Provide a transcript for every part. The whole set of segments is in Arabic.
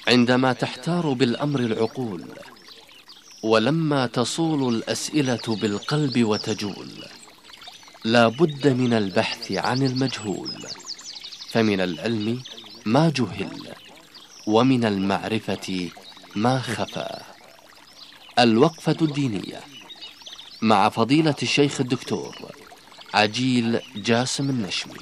عندما تحتار بالأمر العقول، ولما تصول الأسئلة بالقلب وتجول، لا بد من البحث عن المجهول، فمن العلم ما جهل، ومن المعرفة ما خفى. الوقفة الدينية مع فضيلة الشيخ الدكتور عجيل جاسم النشمي.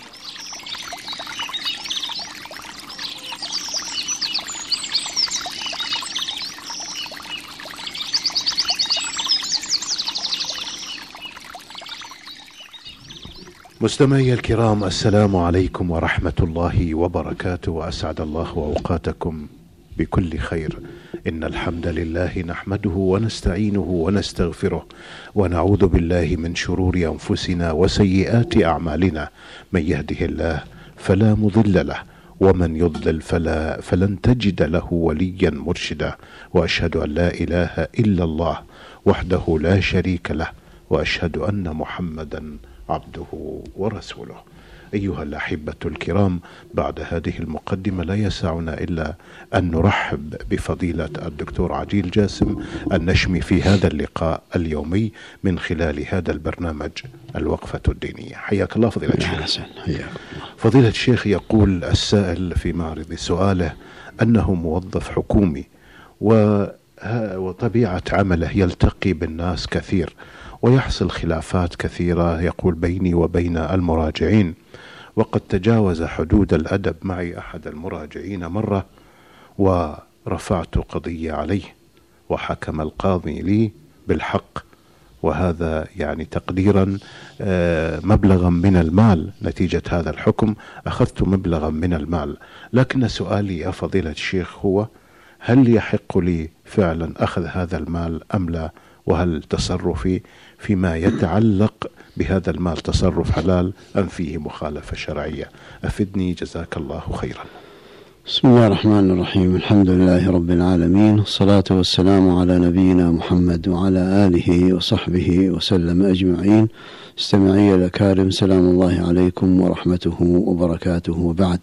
مستمعي الكرام، السلام عليكم ورحمة الله وبركاته، وأسعد الله أوقاتكم بكل خير. إن الحمد لله نحمده ونستعينه ونستغفره، ونعوذ بالله من شرور أنفسنا وسيئات أعمالنا. من يهده الله فلا مضل له، ومن يضلل فلن تجد له وليا مرشدا. وأشهد أن لا إله إلا الله وحده لا شريك له، وأشهد أن محمدا عبده ورسوله. أيها الأحبة الكرام، بعد هذه المقدمة لا يسعنا إلا أن نرحب بفضيلة الدكتور عجيل جاسم النشمي في هذا اللقاء اليومي من خلال هذا البرنامج الوقفة الدينية. حياك الله فضيلة الشيخ. فضيلة الشيخ، يقول السائل في معرض سؤاله أنه موظف حكومي وطبيعة عمله يلتقي بالناس كثير، ويحصل خلافات كثيرة يقول بيني وبين المراجعين، وقد تجاوز حدود الأدب معي أحد المراجعين مرة، ورفعت قضية عليه وحكم القاضي لي بالحق، وهذا يعني تقديرا مبلغا من المال. نتيجة هذا الحكم أخذت مبلغا من المال، لكن سؤالي يا فضيلة الشيخ هو: هل يحق لي فعلا أخذ هذا المال أم لا؟ وهل تصرفي فيما يتعلق بهذا المال تصرف حلال أم فيه مخالفة شرعية؟ أفدني جزاك الله خيرا. بسم الله الرحمن الرحيم. الحمد لله رب العالمين، والصلاة والسلام على نبينا محمد وعلى آله وصحبه وسلم أجمعين. استمعي الأكارم، سلام الله عليكم ورحمته وبركاته، وبعد.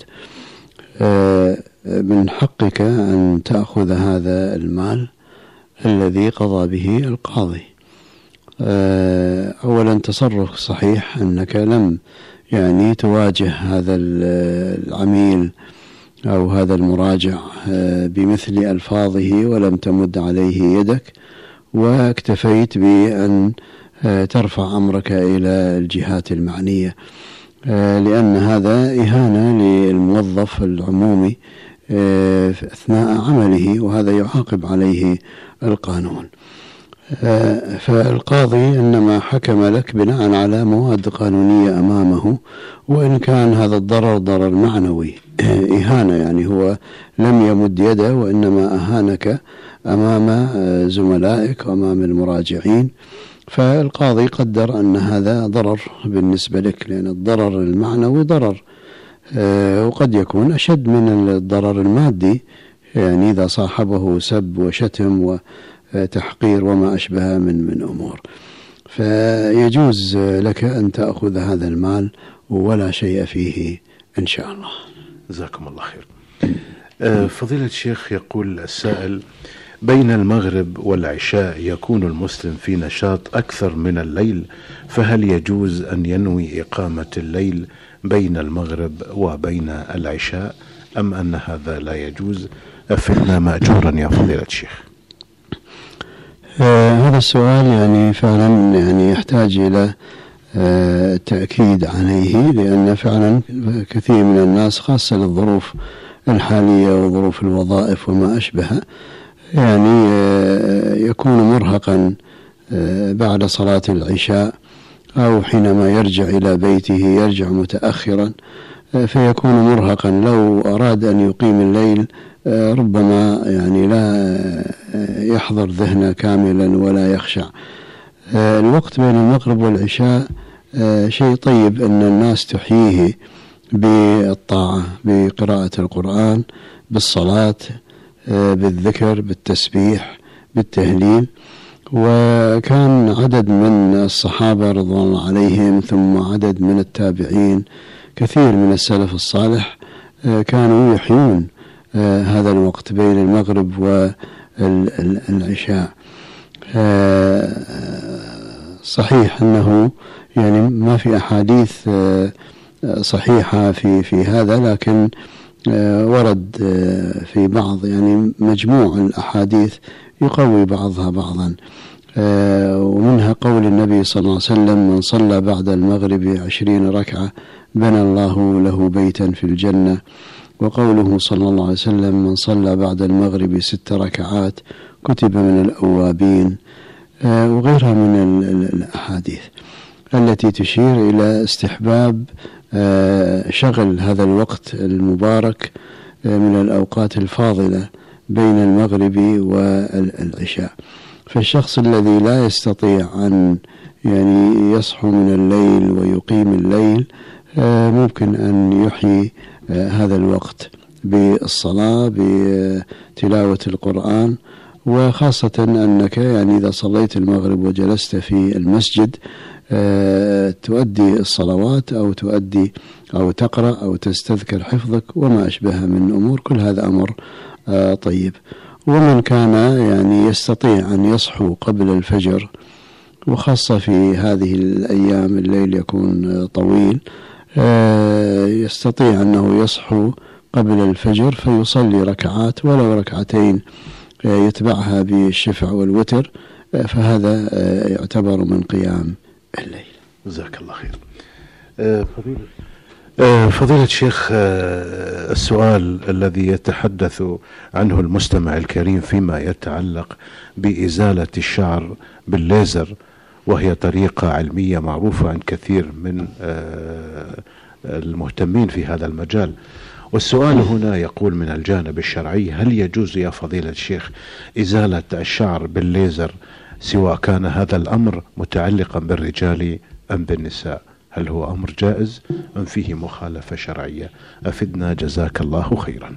من حقك أن تأخذ هذا المال الذي قضى به القاضي. أولا تصرف صحيح أنك لم تواجه هذا العميل أو هذا المراجع بمثل ألفاظه، ولم تمد عليه يدك، واكتفيت بأن ترفع أمرك إلى الجهات المعنية، لأن هذا إهانة للموظف العمومي أثناء عمله، وهذا يعاقب عليه القانون. فالقاضي إنما حكم لك بناء على مواد قانونية أمامه، وإن كان هذا الضرر ضرر معنوي إهانة، هو لم يمد يده وإنما أهانك أمام زملائك وأمام المراجعين. فالقاضي قدر أن هذا ضرر بالنسبة لك، لأن الضرر المعنوي ضرر، وقد يكون أشد من الضرر المادي، إذا صاحبه سب وشتم وتحقير وما أشبه من أمور. فيجوز لك أن تأخذ هذا المال ولا شيء فيه إن شاء الله. جزاكم الله خير. فضيلة الشيخ، يقول السائل: بين المغرب والعشاء يكون المسلم في نشاط أكثر من الليل، فهل يجوز أن ينوي إقامة الليل بين المغرب وبين العشاء، أم أن هذا لا يجوز؟ أفدنا مأجورا يا فضيلة الشيخ. هذا السؤال فعلا يحتاج إلى التأكيد عليه، لأن فعلا كثير من الناس خاصة للظروف الحالية وظروف الوظائف وما أشبه يكون مرهقا بعد صلاة العشاء، أو حينما يرجع إلى بيته يرجع متأخرا، فيكون مرهقا. لو أراد أن يقيم الليل ربما لا يحضر ذهنه كاملا ولا يخشع. الوقت بين المغرب والعشاء شيء طيب أن الناس تحييه بالطاعة، بقراءة القرآن، بالصلاة، بالذكر، بالتسبيح، بالتهليل. وكان عدد من الصحابة رضوان الله عليهم، ثم عدد من التابعين، كثير من السلف الصالح كانوا يحيون هذا الوقت بين المغرب والعشاء. صحيح أنه يعني ما في أحاديث صحيحة في هذا، لكن ورد في بعض يعني مجموع الأحاديث يقوي بعضها بعضا، ومنها قول النبي صلى الله عليه وسلم: من صلى بعد المغرب 20 ركعة بنى الله له بيتا في الجنة. وقوله صلى الله عليه وسلم: من صلى بعد المغرب 6 ركعات كتب من الأوابين، وغيرها من الأحاديث التي تشير إلى استحباب شغل هذا الوقت المبارك من الأوقات الفاضلة بين المغرب والعشاء. فالشخص الذي لا يستطيع أن يعني يصحو من الليل ويقيم الليل ممكن أن يحيي هذا الوقت بالصلاة، بتلاوة القرآن، وخاصة أنك يعني إذا صليت المغرب وجلست في المسجد تؤدي الصلوات أو تؤدي أو تقرأ أو تستذكر حفظك وما أشبه من أمور، كل هذا أمر طيب. ومن كان يعني يستطيع أن يصحو قبل الفجر، وخاصة في هذه الأيام الليل يكون طويل، يستطيع أنه يصحو قبل الفجر فيصلي ركعات ولو ركعتين يتبعها بالشفع والوتر، فهذا يعتبر من قيام الليل. جزاك الله خير. فضيلة الشيخ، السؤال الذي يتحدث عنه المستمع الكريم فيما يتعلق بإزالة الشعر بالليزر، وهي طريقة علمية معروفة عند كثير من المهتمين في هذا المجال، والسؤال هنا يقول من الجانب الشرعي: هل يجوز يا فضيلة الشيخ إزالة الشعر بالليزر سواء كان هذا الأمر متعلقا بالرجال أم بالنساء؟ هل هو أمر جائز أم فيه مخالفة شرعية؟ أفدنا جزاك الله خيرا.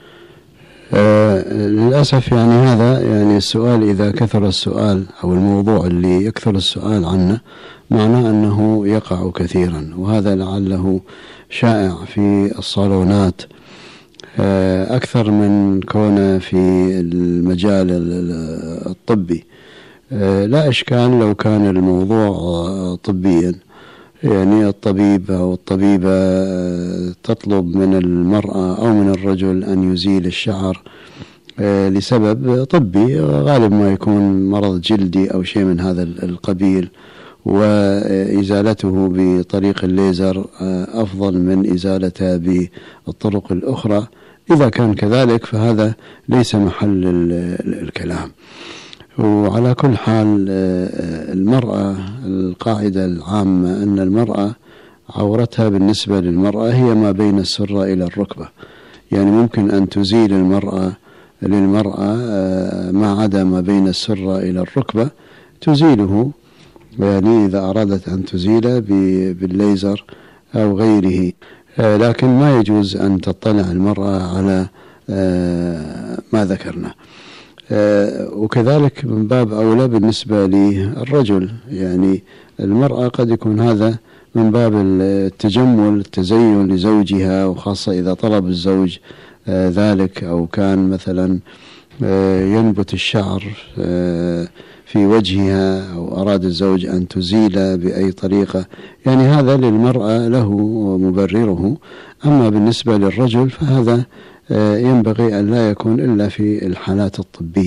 للأسف يعني هذا يعني السؤال إذا كثر السؤال أو الموضوع اللي يكثر السؤال عنه معناه أنه يقع كثيرا، وهذا لعله شائع في الصالونات أكثر من كونه في المجال الطبي. لا إشكال لو كان الموضوع طبيا، يعني الطبيب أو الطبيبة تطلب من المرأة أو من الرجل أن يزيل الشعر لسبب طبي، غالب ما يكون مرض جلدي أو شيء من هذا القبيل، وإزالته بطريق الليزر أفضل من إزالته بالطرق الأخرى. إذا كان كذلك فهذا ليس محل الكلام. وعلى كل حال المرأة القاعدة العامة أن المرأة عورتها بالنسبة للمرأة هي ما بين السرة إلى الركبة، يعني ممكن أن تزيل المرأة للمرأة ما عدا ما بين السرة إلى الركبة تزيله، يعني إذا أرادت أن تزيله بالليزر أو غيره، لكن ما يجوز أن تطلع المرأة على ما ذكرنا. وكذلك من باب أولى بالنسبة للرجل، يعني المرأة قد يكون هذا من باب التجمل التزين لزوجها، وخاصة إذا طلب الزوج ذلك، أو كان مثلا ينبت الشعر في وجهها أو أراد الزوج أن تزيل بأي طريقة، يعني هذا للمرأة له مبرره. أما بالنسبة للرجل فهذا ينبغي أن لا يكون إلا في الحالات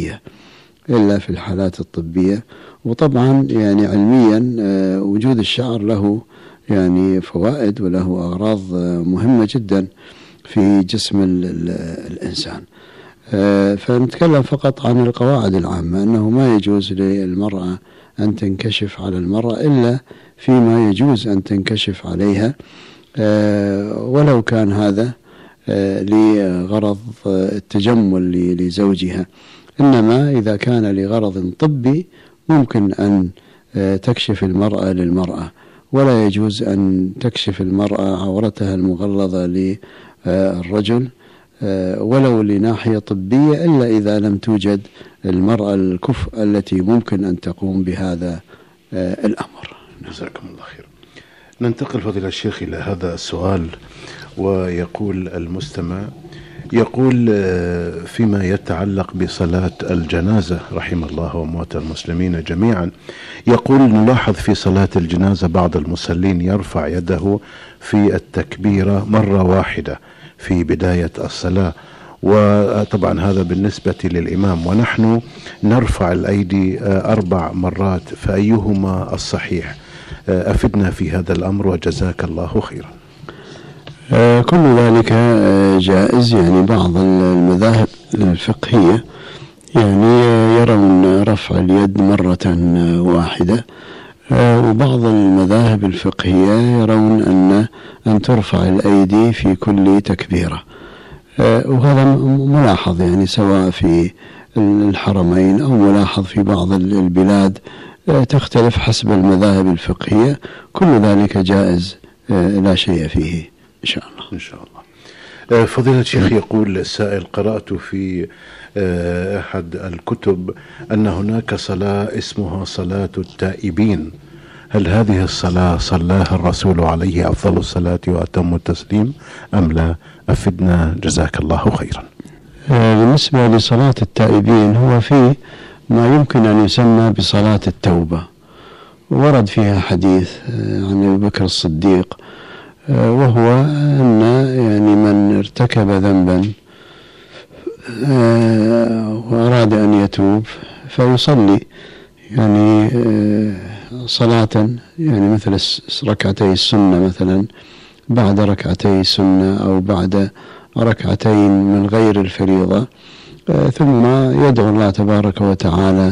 الطبية، وطبعا يعني علميا وجود الشعر له يعني فوائد وله أغراض مهمة جدا في جسم الإنسان. فنتكلم فقط عن القواعد العامة، أنه ما يجوز للمرأة أن تنكشف على المرأة إلا فيما يجوز أن تنكشف عليها، ولو كان هذا لغرض التجمل لزوجها. إنما إذا كان لغرض طبي ممكن أن تكشف المرأة للمرأة، ولا يجوز أن تكشف المرأة عورتها المغلظة للرجل ولو لناحية طبية، إلا إذا لم توجد المرأة الكفء التي ممكن أن تقوم بهذا الأمر. جزاكم الله خير. ننتقل فضيلة الشيخ إلى هذا السؤال، ويقول المستمع: يقول فيما يتعلق بصلاة الجنازة رحم الله وموتى المسلمين جميعا، يقول نلاحظ في صلاة الجنازة بعض المصلين يرفع يده في التكبيرة مرة واحدة في بداية الصلاة، وطبعا هذا بالنسبة للإمام، ونحن نرفع الأيدي 4 مرات، فأيهما الصحيح؟ أفدنا في هذا الأمر وجزاك الله خيرا. كل ذلك جائز. يعني بعض المذاهب الفقهية يعني يرون رفع اليد مرة واحدة، وبعض المذاهب الفقهية يرون أن ترفع الأيدي في كل تكبيرة، وهذا ملاحظ يعني سواء في الحرمين أو ملاحظ في بعض البلاد، تختلف حسب المذاهب الفقهية. كل ذلك جائز لا شيء فيه إن شاء الله. إن شاء الله. فضيلة الشيخ، يقول السائل: قرأت في أحد الكتب أن هناك صلاة اسمها صلاة التائبين، هل هذه الصلاة صلاها الرسول عليه أفضل الصلاة وأتم التسليم أم لا؟ أفدنا جزاك الله خيرا. بالنسبة لصلاة التائبين، هو في ما يمكن أن يسمى بصلاة التوبة، ورد فيها حديث عن أبي بكر الصديق، وهو أن يعني من ارتكب ذنبا وأراد أن يتوب فيصلي يعني صلاة يعني مثل ركعتي السنة مثلا، بعد ركعتي السنة أو بعد ركعتين من غير الفريضة، ثم يدعو الله تبارك وتعالى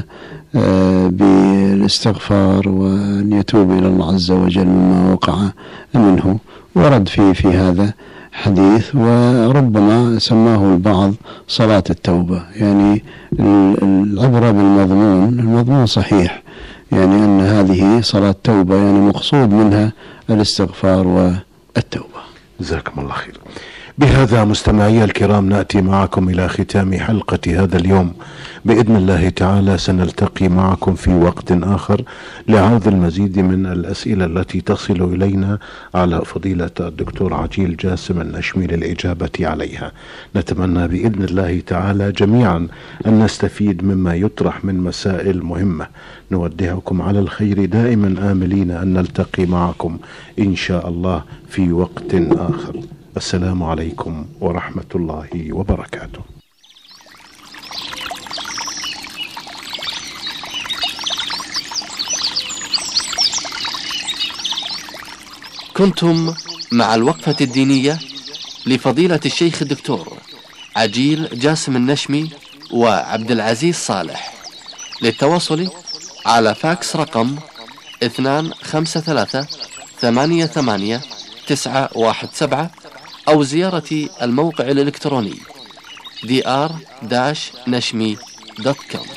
بالاستغفار وأن يتوب إلى الله عز وجل مما وقع منه. ورد في هذا حديث، وربما سماه البعض صلاة التوبة. يعني العبرة بالمضمون، المضمون صحيح، يعني أن هذه صلاة توبة، يعني مقصود منها الاستغفار والتوبة. جزاكم الله خير. بهذا مستمعي الكرام نأتي معكم إلى ختام حلقة هذا اليوم. بإذن الله تعالى سنلتقي معكم في وقت آخر لعرض المزيد من الأسئلة التي تصل إلينا على فضيلة الدكتور عجيل جاسم النشمي للإجابة عليها. نتمنى بإذن الله تعالى جميعا أن نستفيد مما يطرح من مسائل مهمة. نودعكم على الخير دائما آملين أن نلتقي معكم إن شاء الله في وقت آخر. السلام عليكم ورحمة الله وبركاته. كنتم مع الوقفة الدينية لفضيلة الشيخ الدكتور عجيل جاسم النشمي وعبد العزيز صالح. للتواصل على فاكس رقم 253888917 أو زيارة الموقع الإلكتروني dr-nashmi.com.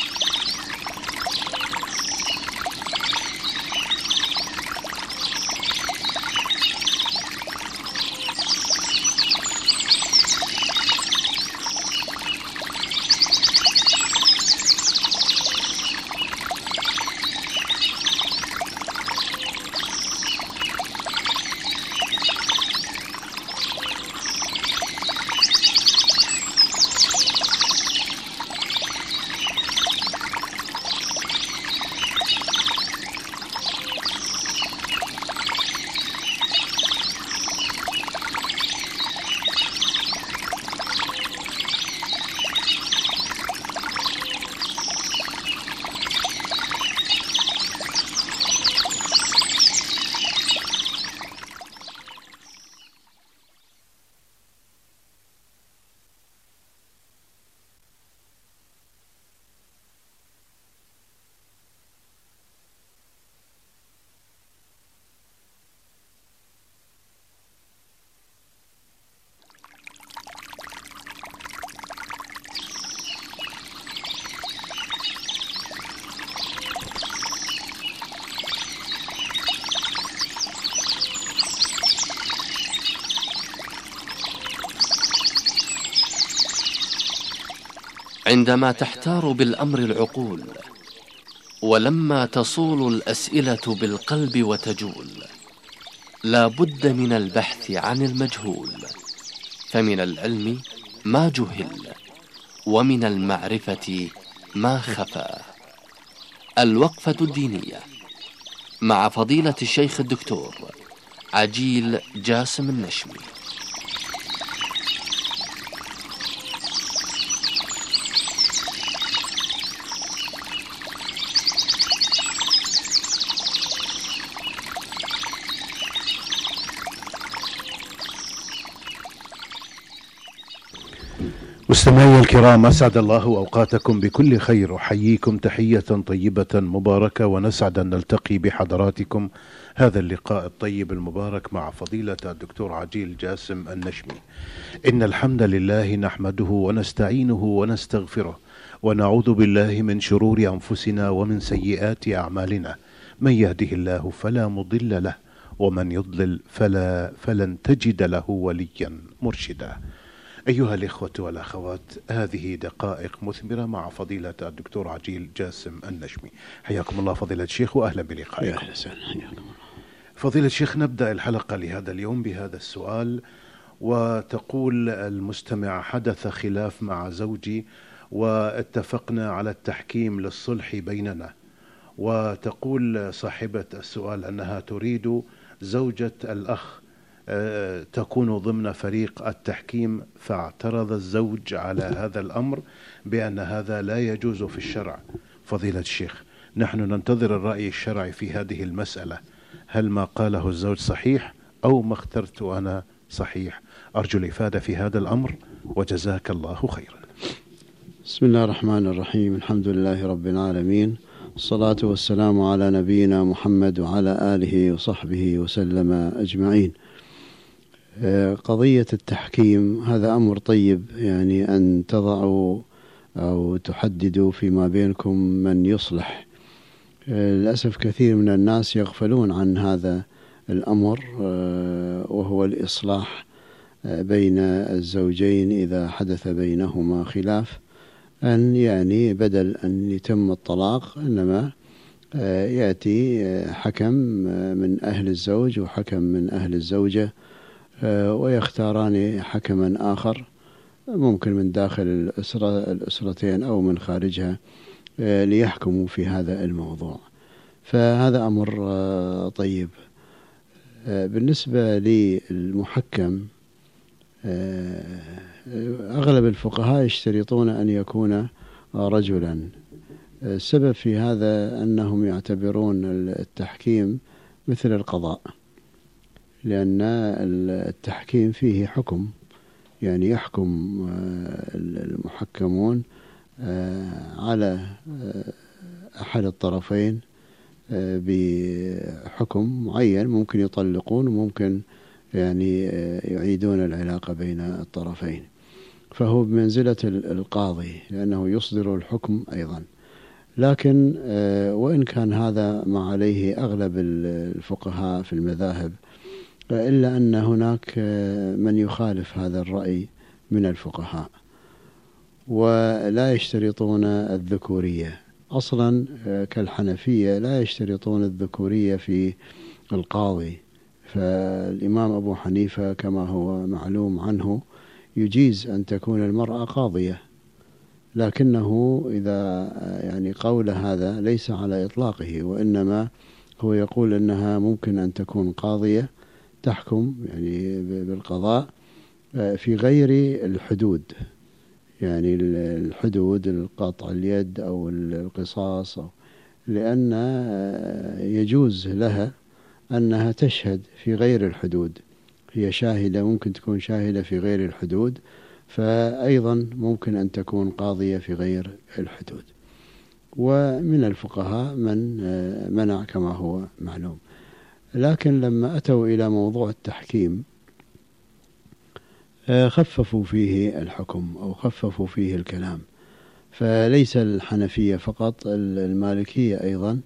عندما تحتار بالأمر العقول، ولما تصول الأسئلة بالقلب وتجول، لا بد من البحث عن المجهول، فمن العلم ما جهل، ومن المعرفة ما خفى. الوقفة الدينية مع فضيلة الشيخ الدكتور عجيل جاسم النشمي. مستمعي الكرام، أسعد الله أوقاتكم بكل خير، أحييكم تحية طيبة مباركة، ونسعد أن نلتقي بحضراتكم هذا اللقاء الطيب المبارك مع فضيلة الدكتور عجيل جاسم النشمي. إن الحمد لله نحمده ونستعينه ونستغفره، ونعوذ بالله من شرور أنفسنا ومن سيئات أعمالنا. من يهده الله فلا مضل له، ومن يضلل فلن تجد له وليا مرشدا. أيها الإخوة والأخوات، هذه دقائق مثمرة مع فضيلة الدكتور عجيل جاسم النشمي. حياكم الله فضيلة الشيخ، وأهلا بلقائكم. فضيلة الشيخ، نبدأ الحلقة لهذا اليوم بهذا السؤال. وتقول المستمع: حدث خلاف مع زوجي واتفقنا على التحكيم للصلح بيننا. وتقول صاحبة السؤال أنها تريد زوجة الأخ تكون ضمن فريق التحكيم، فاعترض الزوج على هذا الأمر بأن هذا لا يجوز في الشرع. فضيلة الشيخ، نحن ننتظر الرأي الشرعي في هذه المسألة. هل ما قاله الزوج صحيح أو ما اخترت أنا صحيح؟ أرجو الإفادة في هذا الأمر، وجزاك الله خيرا. بسم الله الرحمن الرحيم. الحمد لله رب العالمين، الصلاة والسلام على نبينا محمد وعلى آله وصحبه وسلم أجمعين. قضية التحكيم هذا أمر طيب، يعني أن تضعوا أو تحددوا فيما بينكم من يصلح. للأسف كثير من الناس يغفلون عن هذا الأمر، وهو الإصلاح بين الزوجين إذا حدث بينهما خلاف. أن يعني بدل أن يتم الطلاق، إنما يأتي حكم من أهل الزوج وحكم من أهل الزوجة، ويختاران حكما آخر ممكن من داخل الأسرتين أو من خارجها ليحكموا في هذا الموضوع. فهذا أمر طيب. بالنسبة للمحكم، أغلب الفقهاء يشترطون أن يكون رجلا. السبب في هذا أنهم يعتبرون التحكيم مثل القضاء، لأن التحكيم فيه حكم، يعني يحكم المحكمون على أحد الطرفين بحكم معين، ممكن يطلقون وممكن يعني يعيدون العلاقة بين الطرفين. فهو بمنزلة القاضي، لأنه يصدر الحكم أيضا. لكن وإن كان هذا ما عليه أغلب الفقهاء في المذاهب، إلا أن هناك من يخالف هذا الرأي من الفقهاء، ولا يشترطون الذكورية أصلا. كالحنفية لا يشترطون الذكورية في القاضي. فالإمام أبو حنيفة كما هو معلوم عنه يجيز أن تكون المرأة قاضية، لكنه إذا يعني قول هذا ليس على إطلاقه، وإنما هو يقول أنها ممكن أن تكون قاضية تحكم يعني بالقضاء في غير الحدود، يعني الحدود القطع اليد أو القصاص، لأن يجوز لها أنها تشهد في غير الحدود. هي شاهدة، ممكن تكون شاهدة في غير الحدود، فأيضا ممكن أن تكون قاضية في غير الحدود. ومن الفقهاء من منع كما هو معلوم. لكن لما أتوا إلى موضوع التحكيم خففوا فيه الحكم أو خففوا فيه الكلام. فليس الحنفية فقط، المالكية أيضا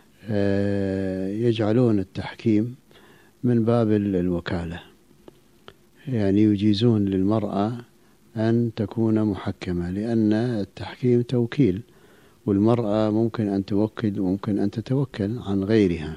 يجعلون التحكيم من باب الوكالة، يعني يجيزون للمرأة أن تكون محكمة، لأن التحكيم توكيل، والمرأة ممكن أن توكل وممكن أن تتوكل عن غيرها.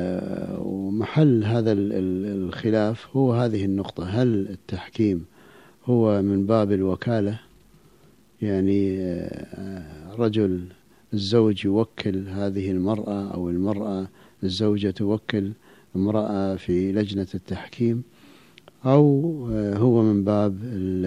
ومحل هذا الخلاف هو هذه النقطة: هل التحكيم هو من باب الوكالة، يعني رجل الزوج يوكل هذه المرأة، أو المرأة الزوجة توكل امرأة في لجنة التحكيم، أو هو من باب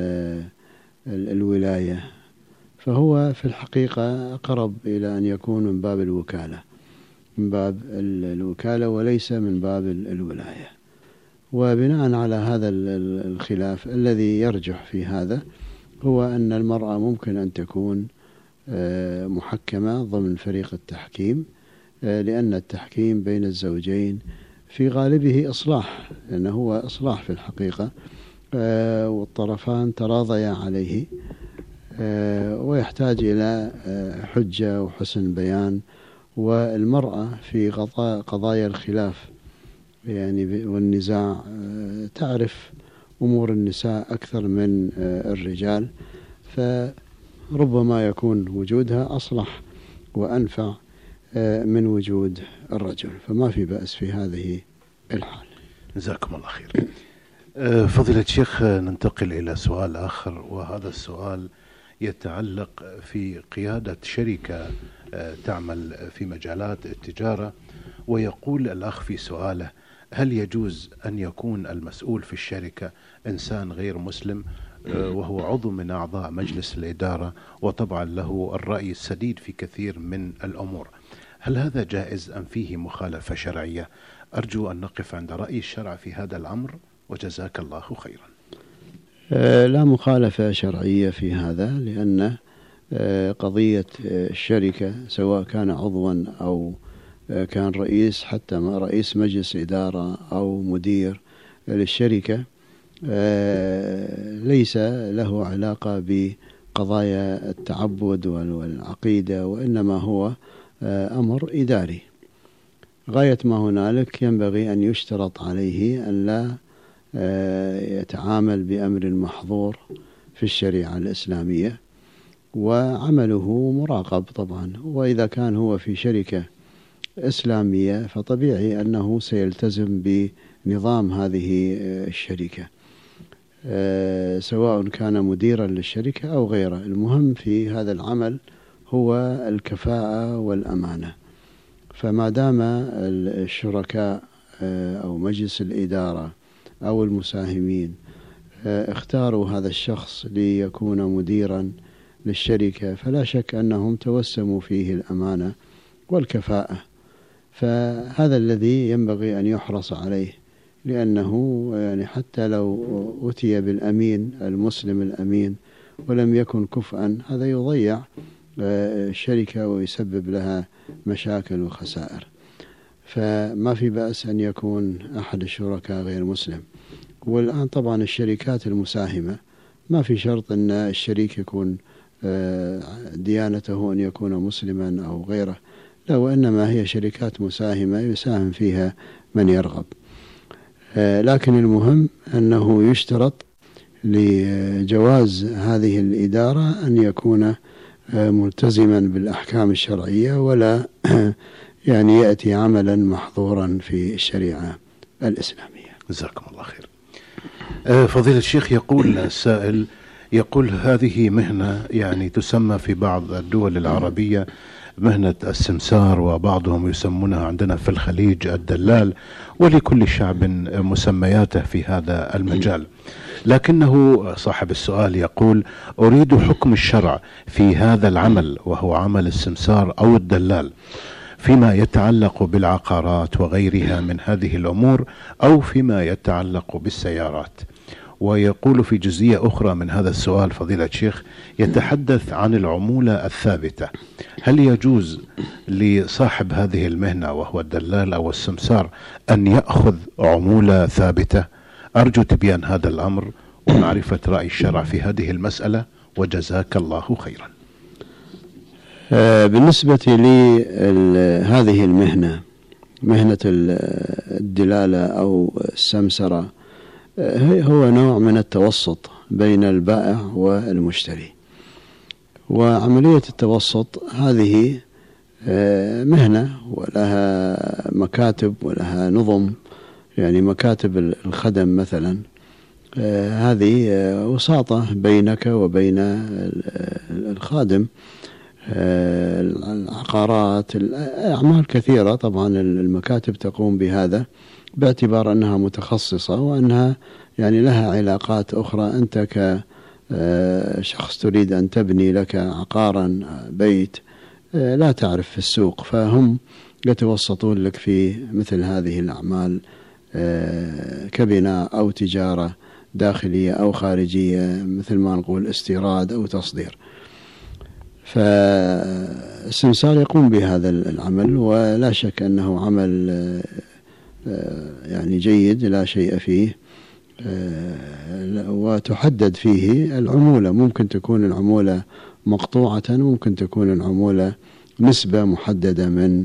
الولاية. فهو في الحقيقة أقرب إلى أن يكون من باب الوكالة، من باب الوكالة وليس من باب الولاية. وبناء على هذا الخلاف الذي يرجح في هذا هو أن المرأة ممكن أن تكون محكمة ضمن فريق التحكيم، لأن التحكيم بين الزوجين في غالبه إصلاح، لأنه هو إصلاح في الحقيقة، والطرفان تراضيا عليه، ويحتاج إلى حجة وحسن بيان. والمرأة في قضايا الخلاف يعني والنزاع تعرف أمور النساء أكثر من الرجال، فربما يكون وجودها أصلح وأنفع من وجود الرجل، فما في بأس في هذه الحال. جزاكم الله خير. فضيلة الشيخ، ننتقل إلى سؤال آخر، وهذا السؤال يتعلق في قيادة شركة تعمل في مجالات التجارة. ويقول الأخ في سؤاله: هل يجوز أن يكون المسؤول في الشركة إنسان غير مسلم وهو عضو من أعضاء مجلس الإدارة، وطبعا له الرأي السديد في كثير من الأمور؟ هل هذا جائز أم فيه مخالفة شرعية؟ أرجو أن نقف عند رأي الشرع في هذا الأمر، وجزاك الله خيرا. لا مخالفة شرعية في هذا، لأن قضية الشركة سواء كان عضوا أو كان رئيس، حتى ما رئيس مجلس إدارة أو مدير للشركة، ليس له علاقة بقضايا التعبد والعقيدة، وإنما هو أمر إداري. غاية ما هنالك ينبغي أن يشترط عليه أن لا يتعامل بأمر محظور في الشريعة الإسلامية، وعمله مراقب طبعا. وإذا كان هو في شركة إسلامية فطبيعي أنه سيلتزم بنظام هذه الشركة، سواء كان مديرا للشركة أو غيره. المهم في هذا العمل هو الكفاءة والأمانة. فما دام الشركاء أو مجلس الإدارة أو المساهمين اختاروا هذا الشخص ليكون مديرا للشركة، فلا شك أنهم توسموا فيه الأمانة والكفاءة. فهذا الذي ينبغي أن يحرص عليه، لأنه يعني حتى لو أتي بالأمين المسلم الأمين ولم يكن كفءا، هذا يضيع الشركة ويسبب لها مشاكل وخسائر. فما في بأس أن يكون أحد الشركاء غير مسلم. والآن طبعا الشركات المساهمة ما في شرط أن الشريك يكون ديانته أن يكون مسلما أو غيره، لا، وإنما هي شركات مساهمة يساهم فيها من يرغب. لكن المهم أنه يشترط لجواز هذه الإدارة أن يكون ملتزما بالأحكام الشرعية، ولا يعني يأتي عملا محظورا في الشريعة الإسلامية. جزاكم الله خير. فضيلة الشيخ، يقول السائل، يقول هذه مهنة يعني تسمى في بعض الدول العربية مهنة السمسار، وبعضهم يسمونها عندنا في الخليج الدلال، ولكل شعب مسمياته في هذا المجال. لكنه صاحب السؤال يقول: أريد حكم الشرع في هذا العمل، وهو عمل السمسار أو الدلال، فيما يتعلق بالعقارات وغيرها من هذه الأمور، أو فيما يتعلق بالسيارات. ويقول في جزئية أخرى من هذا السؤال فضيلة الشيخ، يتحدث عن العمولة الثابتة. هل يجوز لصاحب هذه المهنة وهو الدلال أو السمسار أن يأخذ عمولة ثابتة؟ أرجو تبيان هذا الأمر ومعرفة رأي الشرع في هذه المسألة، وجزاك الله خيرا. بالنسبة لهذه المهنة، مهنة الدلالة أو السمسرة، هو نوع من التوسط بين البائع والمشتري. وعملية التوسط هذه مهنة ولها مكاتب ولها نظم، يعني مكاتب الخدم مثلا هذه وساطة بينك وبين الخادم. العقارات، أعمال كثيرة طبعا المكاتب تقوم بهذا باعتبار أنها متخصصة وأنها يعني لها علاقات أخرى. أنت كشخص تريد أن تبني لك عقارا، بيت، لا تعرف في السوق، فهم يتوسطون لك في مثل هذه الأعمال كبناء أو تجارة داخلية أو خارجية، مثل ما نقول استيراد أو تصدير. فالسمسار يقوم بهذا العمل، ولا شك أنه عمل يعني جيد لا شيء فيه. وتحدد فيه العمولة، ممكن تكون العمولة مقطوعة، ممكن تكون العمولة نسبة محددة من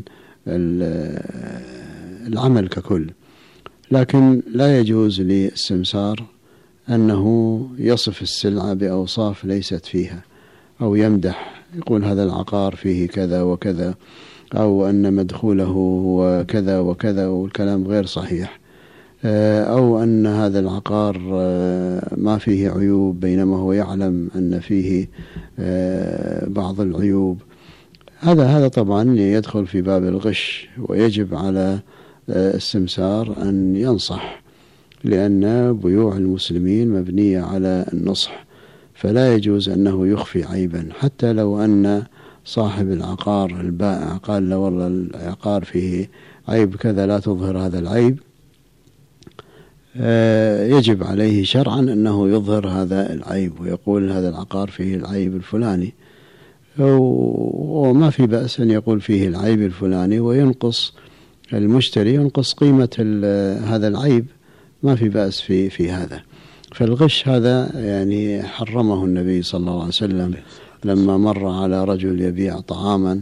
العمل ككل. لكن لا يجوز للسمسار أنه يصف السلعة بأوصاف ليست فيها، أو يمدح يقول هذا العقار فيه كذا وكذا، أو أن مدخوله هو كذا وكذا والكلام غير صحيح، أو أن هذا العقار ما فيه عيوب بينما هو يعلم أن فيه بعض العيوب. هذا طبعا يدخل في باب الغش، ويجب على السمسار أن ينصح، لأن بيوع المسلمين مبنية على النصح، فلا يجوز أنه يخفي عيبا. حتى لو أن صاحب العقار البائع قال له والله العقار فيه عيب كذا، لا تظهر هذا العيب، يجب عليه شرعا أنه يظهر هذا العيب ويقول هذا العقار فيه العيب الفلاني، وما في بأس أن يقول فيه العيب الفلاني وينقص المشتري، ينقص قيمة هذا العيب، ما في بأس في هذا. فالغش هذا يعني حرمه النبي صلى الله عليه وسلم لما مر على رجل يبيع طعاما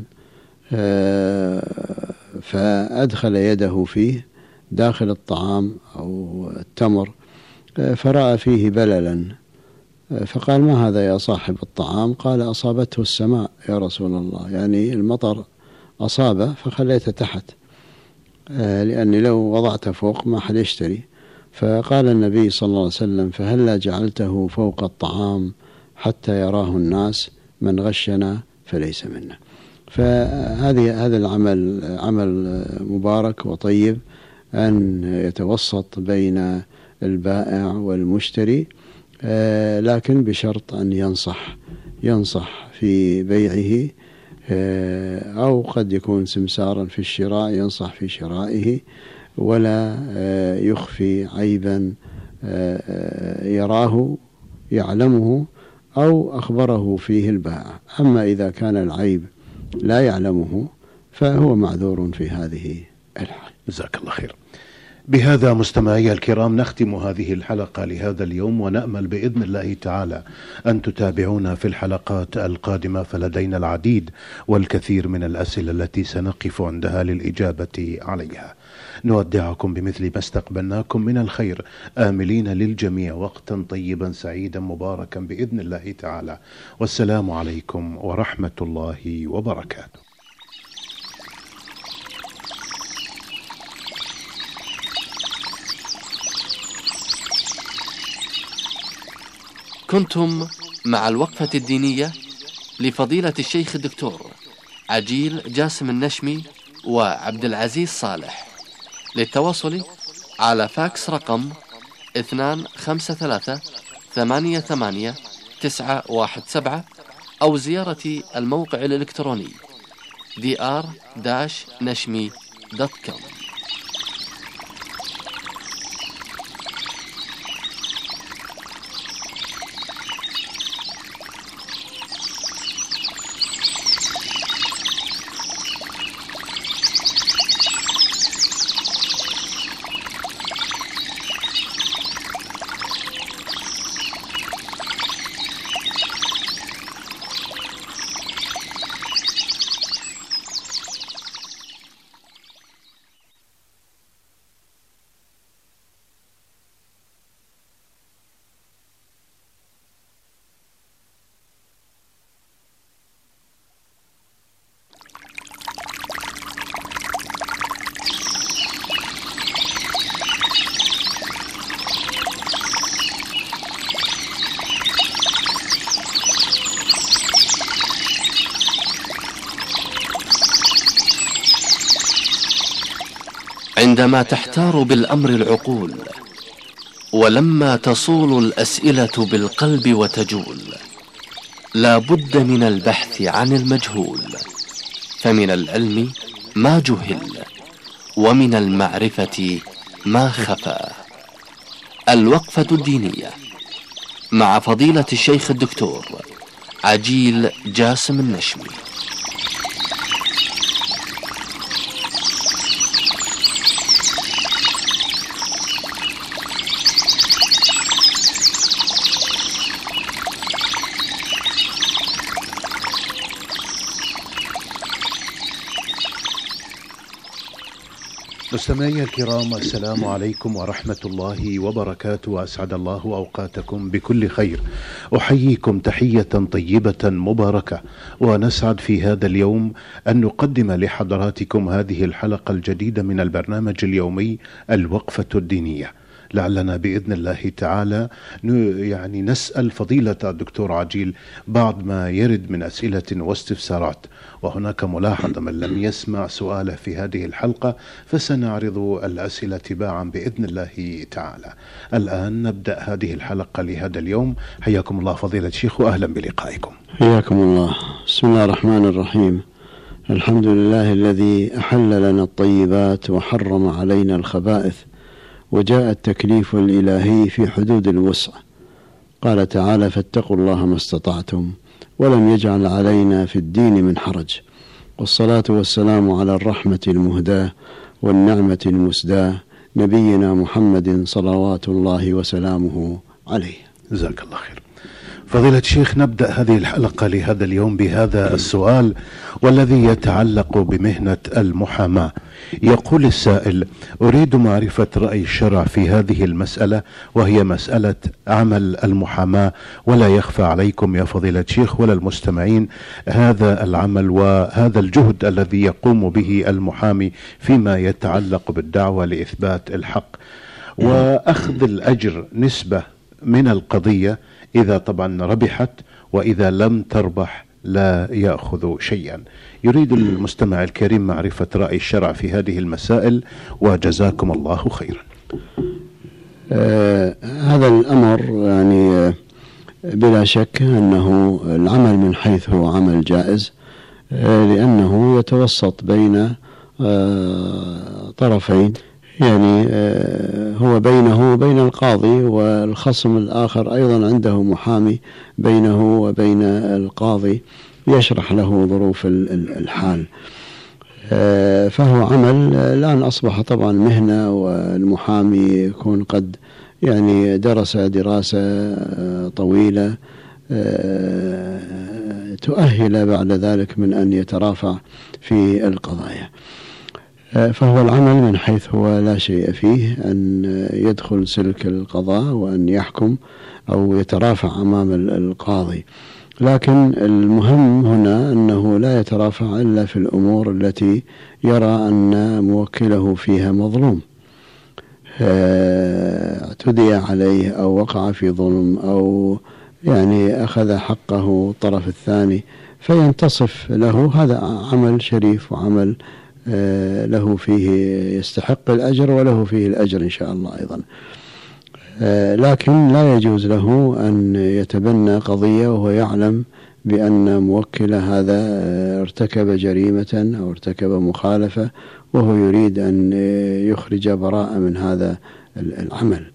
فأدخل يده فيه داخل الطعام أو التمر، فرأى فيه بللا، فقال ما هذا يا صاحب الطعام؟ قال أصابته السماء يا رسول الله، يعني المطر أصابه فخليته تحت، لأني لو وضعته فوق ما حد يشتري. فقال النبي صلى الله عليه وسلم فهلا جعلته فوق الطعام حتى يراه الناس، من غشنا فليس منا. هذا العمل عمل مبارك وطيب، أن يتوسط بين البائع والمشتري، لكن بشرط أن ينصح في بيعه، أو قد يكون سمسارا في الشراء ينصح في شرائه، ولا يخفي عيبا يراه يعلمه أو أخبره فيه البائع. أما إذا كان العيب لا يعلمه فهو معذور في هذه الحال. جزاك الله خير. بهذا مستمعي الكرام نختم هذه الحلقة لهذا اليوم، ونأمل بإذن الله تعالى أن تتابعونا في الحلقات القادمة، فلدينا العديد والكثير من الأسئلة التي سنقف عندها للإجابة عليها. نودعكم بمثل ما استقبلناكم من الخير، آملين للجميع وقتا طيبا سعيدا مباركا بإذن الله تعالى، والسلام عليكم ورحمة الله وبركاته. كنتم مع الوقفة الدينية لفضيلة الشيخ الدكتور عجيل جاسم النشمي وعبد العزيز صالح. للتواصل على فاكس رقم 253888917 أو زيارة الموقع الإلكتروني dr-nashmi.com. عندما تحتار بالأمر العقول، ولما تصول الأسئلة بالقلب وتجول، لا بد من البحث عن المجهول، فمن العلم ما جهل، ومن المعرفة ما خفى. الوقفة الدينية مع فضيلة الشيخ الدكتور عجيل جاسم النشمي. مستمعي الكرام، السلام عليكم ورحمة الله وبركاته، وأسعد الله أوقاتكم بكل خير. أحييكم تحية طيبة مباركة، ونسعد في هذا اليوم أن نقدم لحضراتكم هذه الحلقة الجديدة من البرنامج اليومي الوقفة الدينية. لعلنا بإذن الله تعالى نسأل فضيلة الدكتور عجيل بعض ما يرد من أسئلة واستفسارات. وهناك ملاحظة: من لم يسمع سؤاله في هذه الحلقة فسنعرض الأسئلة تباعا بإذن الله تعالى. الآن نبدأ هذه الحلقة لهذا اليوم. حياكم الله فضيلة الشيخ وأهلا بلقائكم. حياكم الله. بسم الله الرحمن الرحيم. الحمد لله الذي أحل لنا الطيبات وحرم علينا الخبائث، وجاء التكليف الإلهي في حدود الوسع. قال تعالى: فاتقوا الله ما استطعتم، ولم يجعل علينا في الدين من حرج. والصلاة والسلام على الرحمة المهداة والنعمة المسداة، نبينا محمد صلوات الله وسلامه عليه. جزاك الله خير. فضيلة الشيخ، نبدأ هذه الحلقة لهذا اليوم بهذا السؤال، والذي يتعلق بمهنة المحاماة. يقول السائل: أريد معرفة رأي الشرع في هذه المسألة، وهي مسألة عمل المحاماة، ولا يخفى عليكم يا فضيلة الشيخ ولا المستمعين هذا العمل وهذا الجهد الذي يقوم به المحامي فيما يتعلق بالدعوة لإثبات الحق، وأخذ الأجر نسبة من القضية إذا طبعا ربحت، وإذا لم تربح لا يأخذ شيئا. يريد المستمع الكريم معرفة رأي الشرع في هذه المسائل، وجزاكم الله خيرا. هذا الأمر بلا شك أنه العمل من حيث هو عمل جائز، لأنه يتوسط بين طرفين، هو بينه وبين القاضي، والخصم الآخر أيضا عنده محامي بينه وبين القاضي يشرح له ظروف الحال. فهو عمل الآن أصبح طبعا مهنة، والمحامي يكون قد درس دراسة طويلة تؤهل بعد ذلك من أن يترافع في القضايا. فهو العمل من حيث هو لا شيء فيه أن يدخل سلك القضاء وأن يحكم أو يترافع أمام القاضي، لكن المهم هنا أنه لا يترافع إلا في الأمور التي يرى أن موكله فيها مظلوم، اعتدي عليه أو وقع في ظلم أو أخذ حقه الطرف الثاني فينتصف له. هذا عمل شريف وعمل له فيه يستحق الأجر وله فيه الأجر إن شاء الله أيضا. لكن لا يجوز له أن يتبنى قضية وهو يعلم بأن موكل هذا ارتكب جريمة أو ارتكب مخالفة، وهو يريد أن يخرج براءة من هذا العمل.